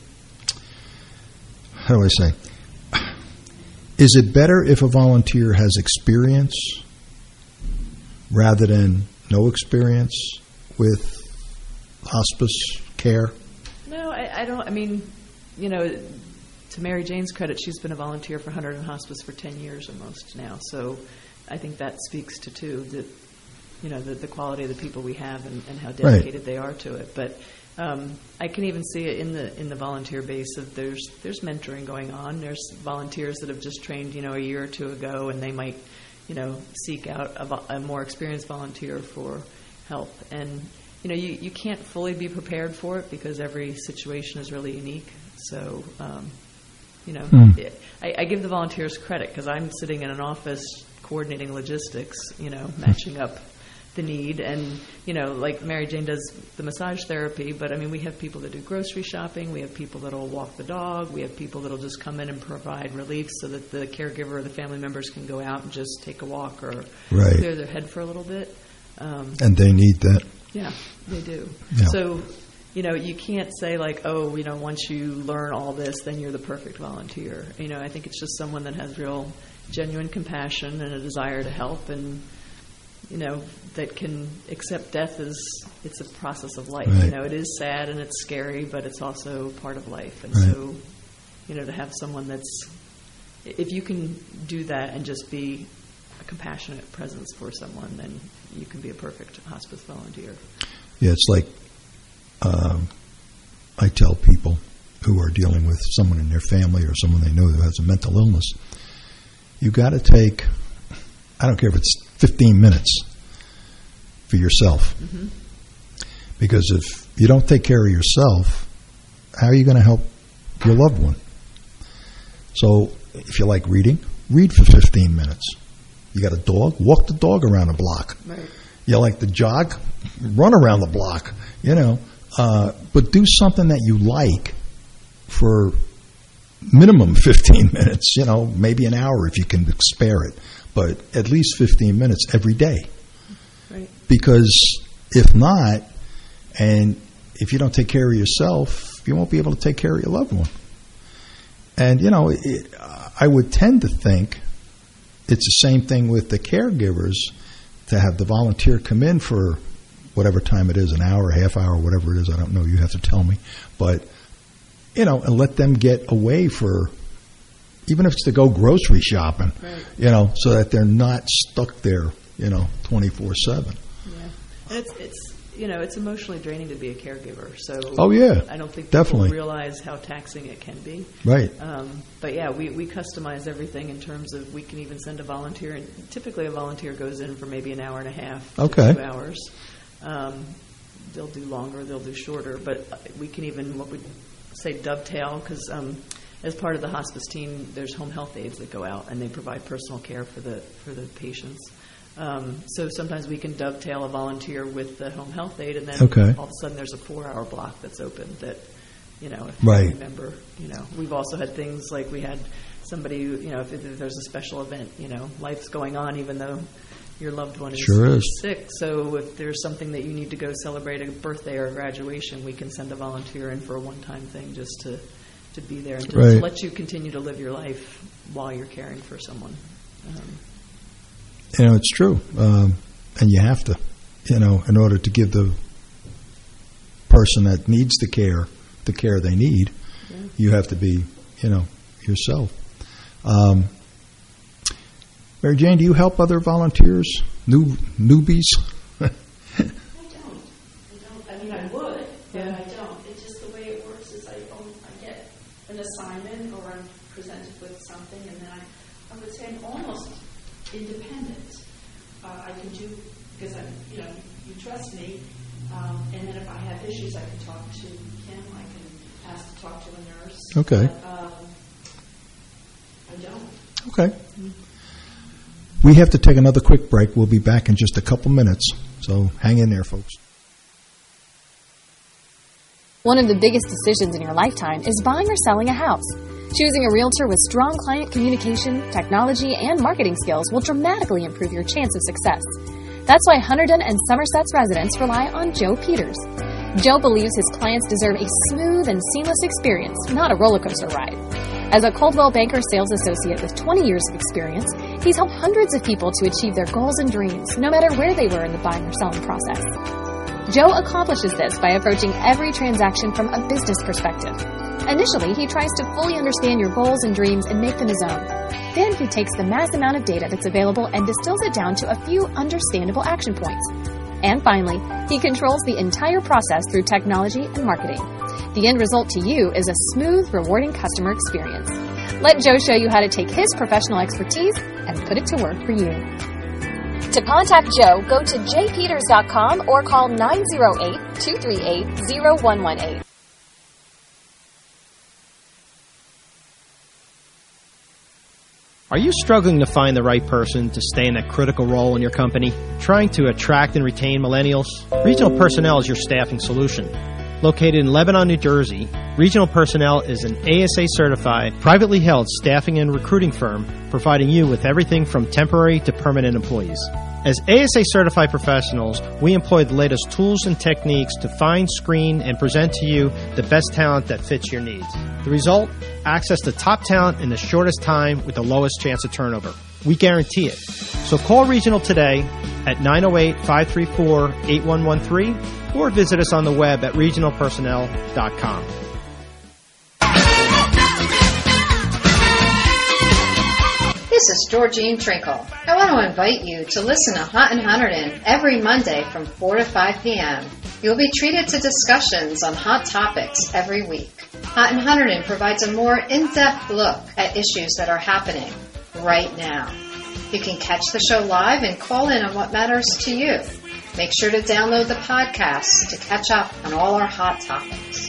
how do I say, is it better if a volunteer has experience rather than no experience with hospice care? No, I, I don't. I mean, you know, to Mary Jane's credit, she's been a volunteer for Hunterdon and Hospice for ten years almost now. So I think that speaks to, too, that, you know, the, the quality of the people we have and, and how dedicated right. they are to it. But um, I can even see it in the in the volunteer base of there's there's mentoring going on. There's volunteers that have just trained, you know, a year or two ago, and they might, you know, seek out a, a more experienced volunteer for help. And, you know, you, you can't fully be prepared for it because every situation is really unique. So, um, you know, mm. it, I, I give the volunteers credit because I'm sitting in an office coordinating logistics, you know, matching up the need. And, you know, like Mary Jane does the massage therapy, but, I mean, we have people that do grocery shopping. We have people that will walk the dog. We have people that will just come in and provide relief so that the caregiver or the family members can go out and just take a walk or right. clear their head for a little bit. Um, and they need that. Yeah, they do. Yeah. So, you know, you can't say like, oh, you know, once you learn all this, then you're the perfect volunteer. You know, I think it's just someone that has real, genuine compassion and a desire to help, and, you know, that can accept death as it's a process of life. Right. You know, it is sad and it's scary, but it's also part of life. And right. so, you know, to have someone that's, if you can do that and just be a compassionate presence for someone, then you can be a perfect hospice volunteer. Yeah, it's like um, I tell people, who are dealing with someone in their family or someone they know who has a mental illness, you got to take, I don't care if it's fifteen minutes for yourself. Mm-hmm. Because if you don't take care of yourself, how are you going to help your loved one? So if you like reading, read for fifteen minutes. You got a dog? Walk the dog around the block. Right. You like to jog? Run around the block, you know. Uh, but do something that you like for minimum fifteen minutes, you know, maybe an hour if you can spare it, but at least fifteen minutes every day. Right. Because if not, and if you don't take care of yourself, you won't be able to take care of your loved one. And, you know, it, I would tend to think it's the same thing with the caregivers, to have the volunteer come in for whatever time it is, an hour, a half hour, whatever it is. I don't know. You have to tell me. But, you know, and let them get away for, even if it's to go grocery shopping, right. you know, so that they're not stuck there, you know, twenty-four seven. Yeah. And it's, it's, you know, it's emotionally draining to be a caregiver. So oh, yeah, I don't think people definitely realize how taxing it can be. Right. Um, but, yeah, we, we customize everything in terms of we can even send a volunteer. And typically a volunteer goes in for maybe an hour and a half okay. to two hours. Um, they'll do longer, they'll do shorter. But we can even, what we say, dovetail, because um, as part of the hospice team, there's home health aides that go out, and they provide personal care for the for the patients. Um, so sometimes we can dovetail a volunteer with the home health aide, and then okay. all of a sudden there's a four-hour block that's open that, you know, if right. you remember, you know, we've also had things like we had somebody, you know, if, if there's a special event, you know, life's going on even though your loved one is, sure is sick. So if there's something that you need to go celebrate, a birthday or a graduation, we can send a volunteer in for a one-time thing just to, to be there and to, right. to let you continue to live your life while you're caring for someone. Um, You know, it's true. Um, and you have to, you know, in order to give the person that needs the care the care they need, yeah. you have to be, you know, yourself. Um, Mary Jane, do you help other volunteers, new newbies? I don't. I don't. I mean, I would, but yeah. I don't. It's just the way it works is I, own, I get an assignment or I'm presented with something, and then I, I would say I'm almost independent. Uh, I can do, because I, you know, you trust me, um, and then if I have issues, I can talk to Kim. I can ask to talk to a nurse. Okay. But, um, I don't. Okay. Mm-hmm. We have to take another quick break. We'll be back in just a couple minutes, so hang in there, folks. One of the biggest decisions in your lifetime is buying or selling a house. Choosing a realtor with strong client communication, technology, and marketing skills will dramatically improve your chance of success. That's why Hunterdon and Somerset's residents rely on Joe Peters. Joe believes his clients deserve a smooth and seamless experience, not a roller coaster ride. As a Coldwell Banker sales associate with twenty years of experience, he's helped hundreds of people to achieve their goals and dreams, no matter where they were in the buying or selling process. Joe accomplishes this by approaching every transaction from a business perspective. Initially, he tries to fully understand your goals and dreams and make them his own. Then he takes the mass amount of data that's available and distills it down to a few understandable action points. And finally, he controls the entire process through technology and marketing. The end result to you is a smooth, rewarding customer experience. Let Joe show you how to take his professional expertise and put it to work for you. To contact Joe, go to j peters dot com or call nine zero eight, two three eight, zero one one eight. Are you struggling to find the right person to stay in that critical role in your company? Trying to attract and retain millennials? Regional Personnel is your staffing solution. Located in Lebanon, New Jersey, Regional Personnel is an A S A-certified, privately held staffing and recruiting firm providing you with everything from temporary to permanent employees. As A S A-certified professionals, we employ the latest tools and techniques to find, screen, and present to you the best talent that fits your needs. The result? Access to top talent in the shortest time with the lowest chance of turnover. We guarantee it. So call Regional today at nine oh eight, five three four, eight one one three or visit us on the web at regional personnel dot com. This is Georgine Trinkle. I want to invite you to listen to Hunt and Hunterdon every Monday from four to five p.m. You'll be treated to discussions on hot topics every week. Hot and Hunterdon provides a more in-depth look at issues that are happening right now. You can catch the show live and call in on what matters to you. Make sure to download the podcast to catch up on all our hot topics.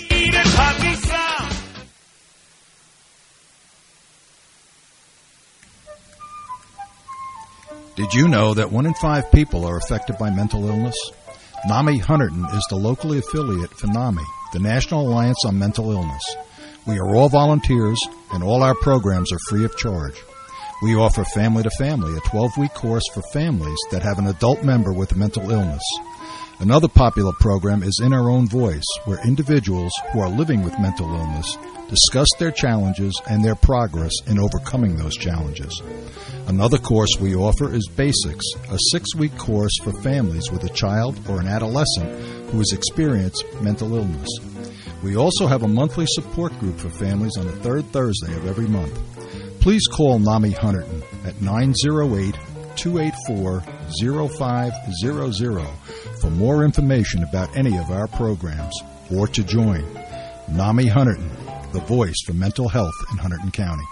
Did you know that one in five people are affected by mental illness? NAMI Hunterdon is the locally affiliate for NAMI, the National Alliance on Mental Illness. We are all volunteers, and all our programs are free of charge. We offer Family to Family, a twelve-week course for families that have an adult member with a mental illness. Another popular program is In Our Own Voice, where individuals who are living with mental illness discuss their challenges and their progress in overcoming those challenges. Another course we offer is Basics, a six-week course for families with a child or an adolescent who has experienced mental illness. We also have a monthly support group for families on the third Thursday of every month. Please call NAMI Hunterdon at nine oh eight, two eight four, oh five hundred for more information about any of our programs or to join. NAMI Hunterdon, the voice for mental health in Hunterdon County.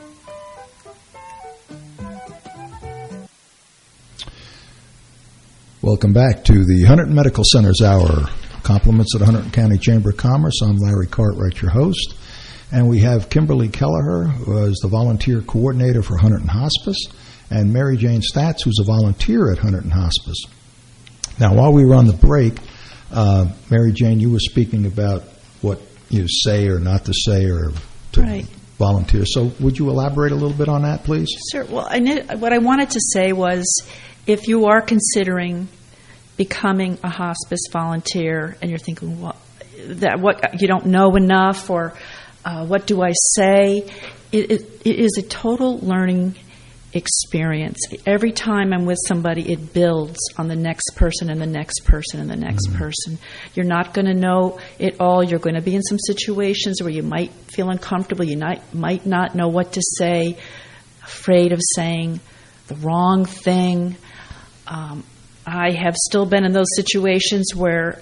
Welcome back to the Hunterdon Medical Center's Hour. Compliments of the Hunterdon County Chamber of Commerce. I'm Larry Cartwright, your host. And we have Kimberly Kelleher, who is the volunteer coordinator for Hunterdon Hospice, and Mary Jane Statz, who's a volunteer at Hunterdon Hospice. Now, while we were on the break, uh, Mary Jane, you were speaking about what you say or not to say or to right. volunteer. So would you elaborate a little bit on that, please? Sure. Well, I knew, what I wanted to say was if you are considering becoming a hospice volunteer and you're thinking, well, that what you don't know enough or uh, what do I say, it, it, it is a total learning experience. Every time I'm with somebody, it builds on the next person and the next person and the next mm-hmm. person. You're not going to know it all. You're going to be in some situations where you might feel uncomfortable. You might, might not know what to say, afraid of saying the wrong thing. Um, I have still been in those situations where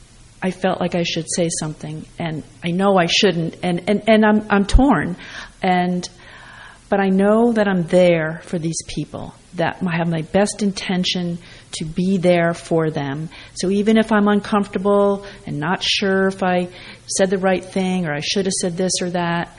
I felt like I should say something, and I know I shouldn't, and, and, and I'm I'm torn, and but I know that I'm there for these people, that I have my best intention to be there for them. So even if I'm uncomfortable and not sure if I said the right thing or I should have said this or that,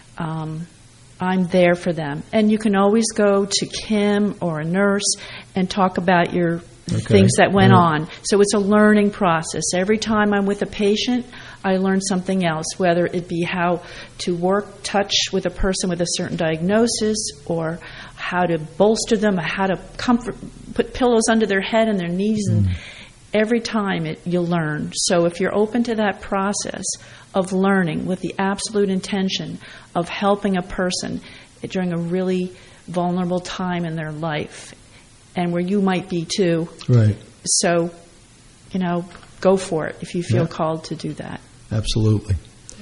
um, I'm there for them. And you can always go to Kim or a nurse and talk about your Okay. things that went right. on. So it's a learning process. Every time I'm with a patient, I learn something else, whether it be how to work, touch with a person with a certain diagnosis, or how to bolster them, how to comfort, put pillows under their head and their knees. Mm. And every time it, you learn. So if you're open to that process of learning with the absolute intention of helping a person during a really vulnerable time in their life, and where you might be too. Right. So, you know, go for it if you feel yeah. called to do that. Absolutely.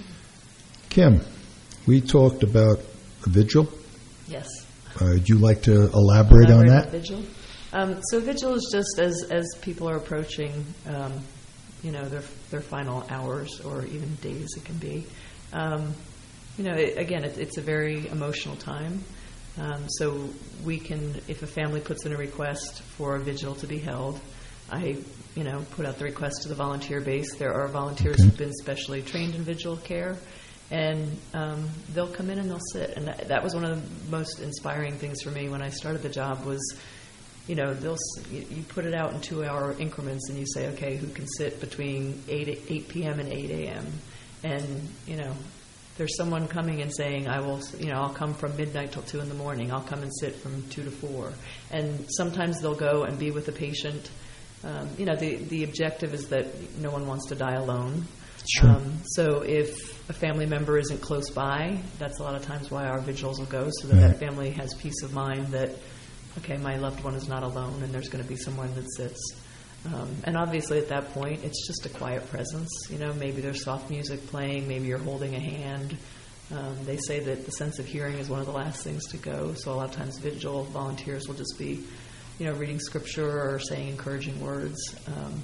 Kim, we talked about a vigil. Yes. Uh, would you like to elaborate, elaborate on that? Vigil. Um, so vigil is just as as people are approaching, um, you know, their their final hours or even days. It can be, um, you know, it, again, it, it's a very emotional time. Um, so we can, if a family puts in a request for a vigil to be held, I, you know, put out the request to the volunteer base. There are volunteers okay. who've been specially trained in vigil care, and um, they'll come in and they'll sit. And that, that was one of the most inspiring things for me when I started the job was, you know, they'll you, you put it out in two-hour increments, and you say, okay, who can sit between eight p.m. and eight a.m. And, you know, there's someone coming and saying, I will, you know, I'll come from midnight till two in the morning. I'll come and sit from two to four. And sometimes they'll go and be with the patient. Um, you know, the, the objective is that no one wants to die alone. Sure. Um, so if a family member isn't close by, that's a lot of times why our vigils will go, so that right. that family has peace of mind that, okay, my loved one is not alone and there's going to be someone that sits. Um, and obviously at that point, it's just a quiet presence. You know, maybe there's soft music playing, maybe you're holding a hand. Um, they say that the sense of hearing is one of the last things to go. So a lot of times vigil volunteers will just be, you know, reading scripture or saying encouraging words. Um,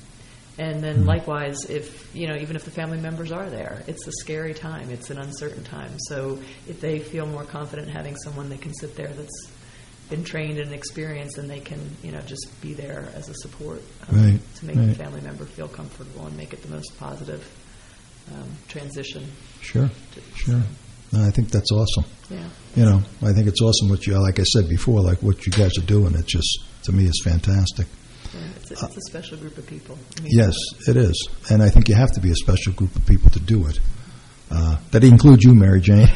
And then likewise, if, you know, even if the family members are there, it's a scary time. It's an uncertain time. So if they feel more confident having someone they can sit there that's been trained and experienced, then they can, you know, just be there as a support um, Right, to make right. the family member feel comfortable and make it the most positive um, transition. Sure, sure. No, I think that's awesome. Yeah. You know, I think it's awesome what you, like I said before, like what you guys are doing. It just, to me, is fantastic. Yeah, it's, a, it's a special group of people. I mean, Yes, it is. And I think you have to be a special group of people to do it. Uh, that includes you, Mary Jane.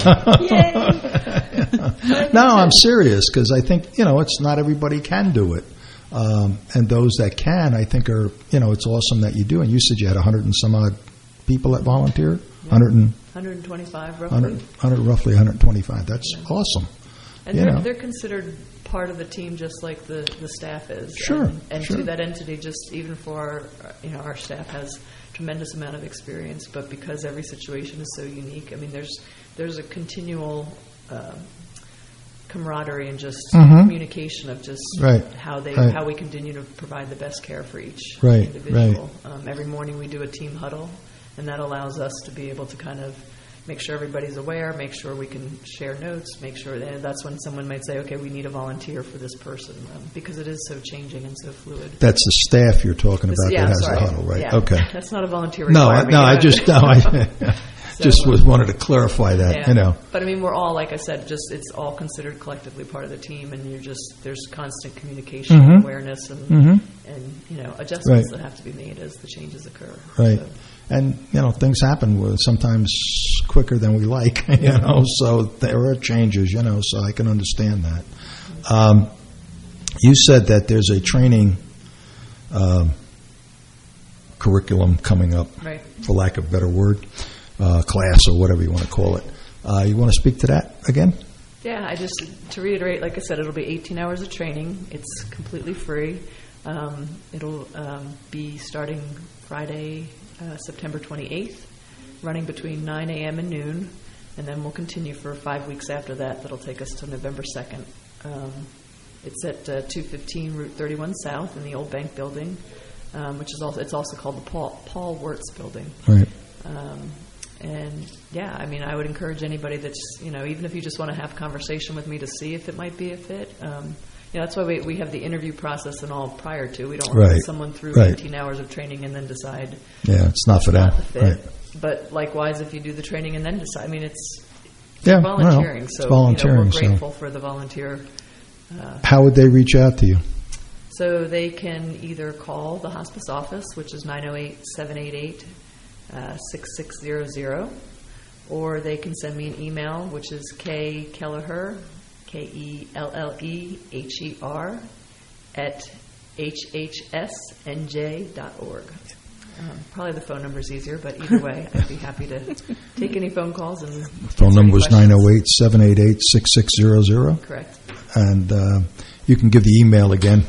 No, I'm serious, because I think, you know, it's not everybody can do it. Um, and those that can, I think are, you know, it's awesome that you do. And you said you had a hundred and some odd people that volunteer? Yeah. Hundred and one hundred twenty-five roughly. one hundred, one hundred, roughly one hundred twenty-five. That's Yeah. awesome. And You they're, know. they're considered part of the team just like the, the staff is. Sure, And, and sure. to that entity, just even for our, you know, our staff has tremendous amount of experience, but because every situation is so unique, I mean, there's there's a continual uh, camaraderie and just Mhm. communication of just Right, how they right. how we continue to provide the best care for each Right, individual. Um, every morning we do a team huddle, and that allows us to be able to kind of make sure everybody's aware, make sure we can share notes, make sure that that's when someone might say, okay, we need a volunteer for this person, um, because it is so changing and so fluid. That's the staff you're talking This- about yeah, that has sorry. the huddle, right? Yeah. Okay. That's not a volunteer No, I- requirement. no, you I know. just, no, I So, just was, wanted to clarify that, yeah. you know. But I mean, we're all, like I said, just it's all considered collectively part of the team, and you're just there's constant communication, Mhm. and awareness, and Mhm. and you know adjustments Right. that have to be made as the changes occur. Right. So, And, you know, things happen with- sometimes quicker than we like, you know, so there are changes, you know, so I can understand that. Um, you said that there's a training um, curriculum coming up, Right. for lack of a better word, uh, class or whatever you want to call it. Uh, you want to speak to that again? Yeah, I just, to reiterate, like I said, it'll be eighteen hours of training. It's completely free. Um, it'll um, be starting Friday, uh, September twenty-eighth, running between nine a.m. and noon, and then we'll continue for five weeks after that. That'll take us to November second. Um, it's at uh, two fifteen Route thirty-one South in the old bank building, um, which is also, it's also called the Paul, Paul Wirtz building. Right. Um, and yeah, I mean, I would encourage anybody that's, you know, even if you just want to have a conversation with me to see if it might be a fit. Um, you know, that's why we, we have the interview process and all prior to. We don't want to Right. put someone through Right. eighteen hours of training and then decide Yeah, it's not for them. not the fit. Right. But likewise, if you do the training and then decide, I mean, it's Yeah, volunteering. well, so it's volunteering, you know, so- we're grateful for the volunteer. Uh, How would they reach out to you? so they can either call the hospice office, which is nine oh eight, seven eight eight, six six zero zero, or they can send me an email, which is K Kelleher, K E L L E H E R, at H H S N J dot org. Um, probably the phone number is easier, but either way, I'd be happy to take any phone calls. And Phone answer any number is questions. nine oh eight, seven eight eight, six six zero zero. Correct. And uh, you can give the email again.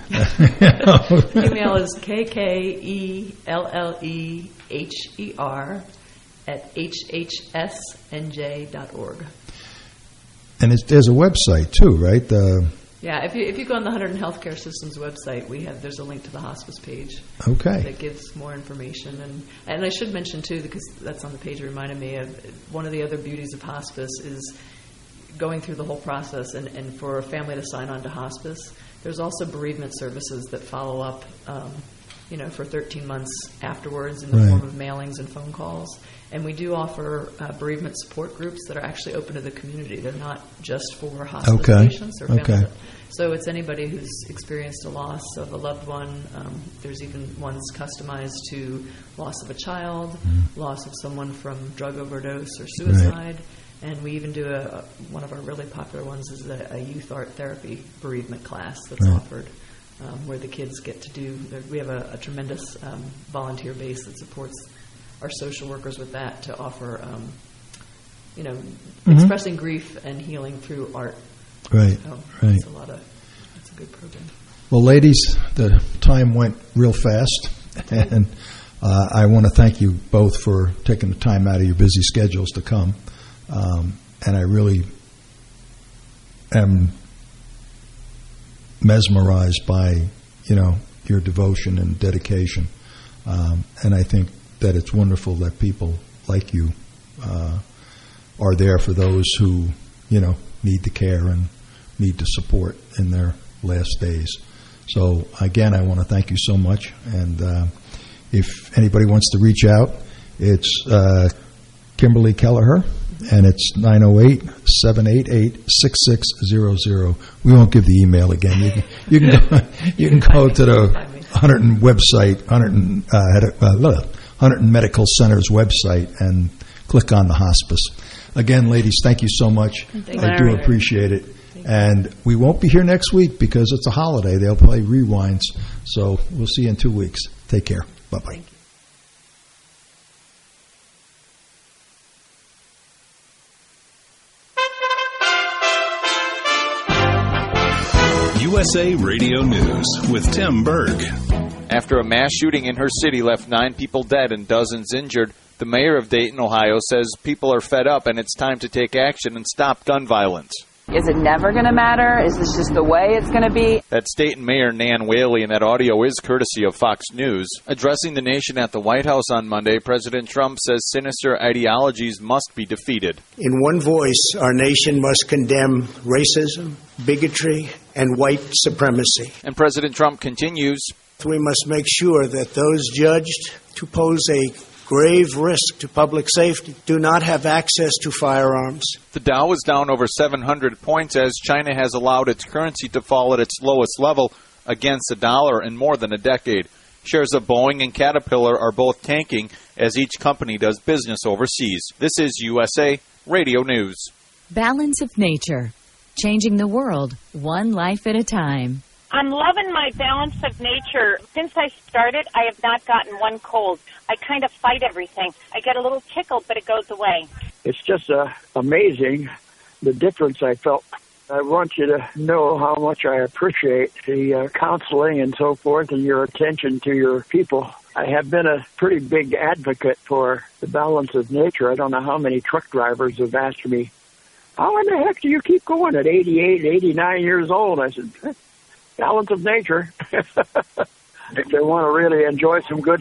Email is K K E L L E H E R at H H S N J dot org. And it's, there's a website too, right? Uh, Yeah, if you if you go on the Hunterdon Healthcare Systems website, we have there's a link to the hospice page. Okay. That gives more information, and and I should mention too, because that's on the page, reminded me of one of the other beauties of hospice is going through the whole process, and, and for a family to sign on to hospice, there's also bereavement services that follow up, um, you know, for thirteen months afterwards in the Right. form of mailings and phone calls. And we do offer uh, bereavement support groups that are actually open to the community. They're not just for hospice Okay. patients or families. Okay. that- So it's anybody who's experienced a loss of a loved one. Um, there's even ones customized to loss of a child, loss of someone from drug overdose or suicide. And we even do a, a one of our really popular ones is a, a youth art therapy bereavement class that's Right. offered, um, where the kids get to do. there- We have a, a tremendous um, volunteer base that supports our social workers with that to offer, um, you know, Mhm. expressing grief and healing through art. Right, So right. It's a lot of. It's a good program. Well, ladies, the time went real fast, and uh, I want to thank you both for taking the time out of your busy schedules to come. Um, and I really am mesmerized by, you know, your devotion and dedication Um, and I think that it's wonderful that people like you uh, are there for those who, you know, need the care and need the support in their last days. So, again, I want to thank you so much. And uh, if anybody wants to reach out, it's uh, Kimberly Kelleher, and it's nine oh eight, seven eight eight, six six zero zero. We won't give the email again. You can, you can, go, you can go to the one hundred website, one hundred, uh, one hundred Medical Center's website, and click on the hospice. Again, ladies, thank you so much. Thank I do appreciate it. And we won't be here next week because it's a holiday. They'll play rewinds. So we'll see you in two weeks. Take care. Bye-bye. U S A Radio News with Tim Berg. After a mass shooting in her city left nine people dead and dozens injured, the mayor of Dayton, Ohio, says people are fed up and it's time to take action and stop gun violence. Is it never going to matter? Is this just the way it's going to be? That's Dayton Mayor Nan Whaley, and that audio is courtesy of Fox News. Addressing the nation at the White House on Monday, President Trump says sinister ideologies must be defeated. In one voice, our nation must condemn racism, bigotry, and white supremacy. And President Trump continues, we must make sure that those judged to pose a grave risk to public safety do not have access to firearms. The Dow is down over seven hundred points as China has allowed its currency to fall at its lowest level against the dollar in more than a decade. Shares of Boeing and Caterpillar are both tanking as each company does business overseas. This is U S A Radio News. Balance of Nature, changing the world one life at a time. I'm loving my Balance of Nature. Since I started, I have not gotten one cold. I kind of fight everything. I get a little tickled, but it goes away. It's just uh, amazing the difference I felt. I want you to know how much I appreciate the uh, counseling and so forth and your attention to your people. I have been a pretty big advocate for the Balance of Nature. I don't know how many truck drivers have asked me, how in the heck do you keep going at eighty-eight, eighty-nine years old? I said, Balance of Nature. If they want to really enjoy some good.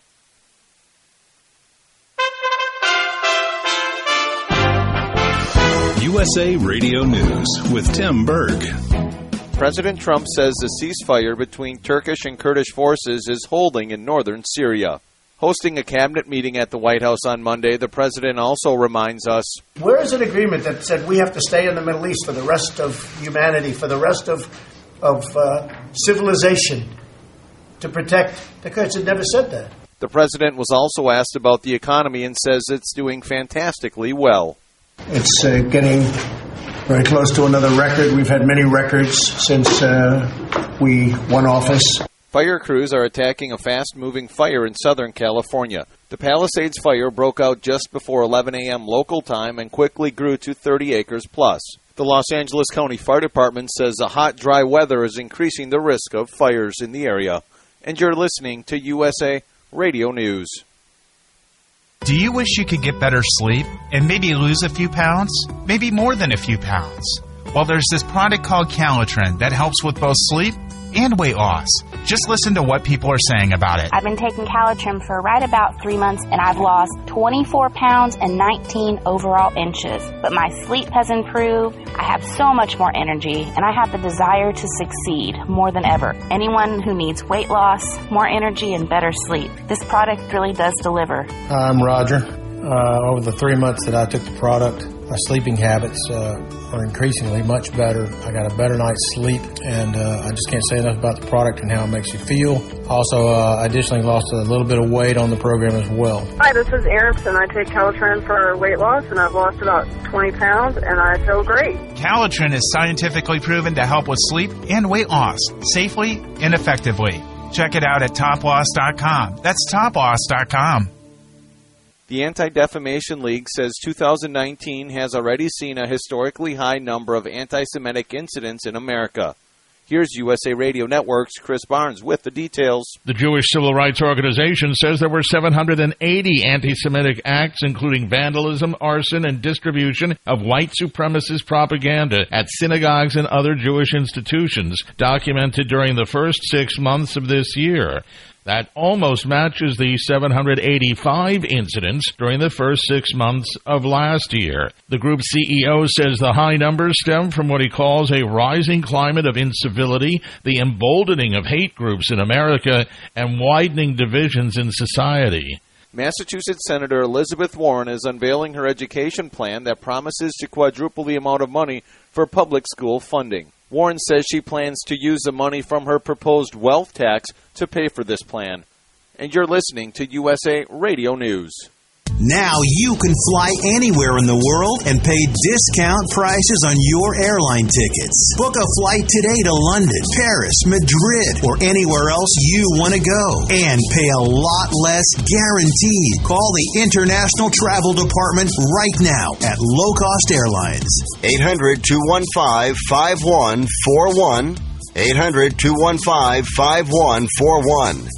U S A Radio News with Tim Berg. President Trump says the ceasefire between Turkish and Kurdish forces is holding in northern Syria. Hosting a cabinet meeting at the White House on Monday, the president also reminds us, where is an agreement that said we have to stay in the Middle East for the rest of humanity, for the rest of of uh, civilization, to protect the Kurds? It never said that. The president was also asked about the economy and says it's doing fantastically well. It's uh, getting very close to another record. We've had many records since uh, we won office. Fire crews are attacking a fast-moving fire in Southern California. The Palisades fire broke out just before eleven a.m. local time and quickly grew to thirty acres plus. The Los Angeles County Fire Department says the hot, dry weather is increasing the risk of fires in the area. And you're listening to U S A Radio News. Do you wish you could get better sleep and maybe lose a few pounds? Maybe more than a few pounds? Well, there's this product called Calitrin that helps with both sleep and weight loss. Just listen to what people are saying about it. I've been taking Calitrin for right about three months, and I've lost twenty-four pounds and nineteen overall inches. But my sleep has improved. I have so much more energy, and I have the desire to succeed more than ever. Anyone who needs weight loss, more energy, and better sleep, this product really does deliver. I'm Roger. Uh, over the three months that I took the product, my sleeping habits uh, are increasingly much better. I got a better night's sleep, and uh, I just can't say enough about the product and how it makes you feel. Also, uh, I additionally lost a little bit of weight on the program as well. Hi, this is Erin, and I take Calitrin for weight loss, and I've lost about twenty pounds, and I feel great. Calitrin is scientifically proven to help with sleep and weight loss safely and effectively. Check it out at top loss dot com. That's top loss dot com. The Anti-Defamation League says two thousand nineteen has already seen a historically high number of anti-Semitic incidents in America. Here's U S A Radio Network's Chris Barnes with the details. The Jewish Civil Rights Organization says there were seven hundred eighty anti-Semitic acts, including vandalism, arson, and distribution of white supremacist propaganda at synagogues and other Jewish institutions, documented during the first six months of this year. That almost matches the seven hundred eighty-five incidents during the first six months of last year. The group's C E O says the high numbers stem from what he calls a rising climate of incivility, the emboldening of hate groups in America, and widening divisions in society. Massachusetts Senator Elizabeth Warren is unveiling her education plan that promises to quadruple the amount of money for public school funding. Warren says she plans to use the money from her proposed wealth tax to pay for this plan. And you're listening to U S A Radio News. Now you can fly anywhere in the world and pay discount prices on your airline tickets. Book a flight today to London, Paris, Madrid, or anywhere else you want to go. And pay a lot less guaranteed. Call the International Travel Department right now at Low Cost Airlines. eight hundred, two one five, five one four one. eight hundred, two one five, five one four one.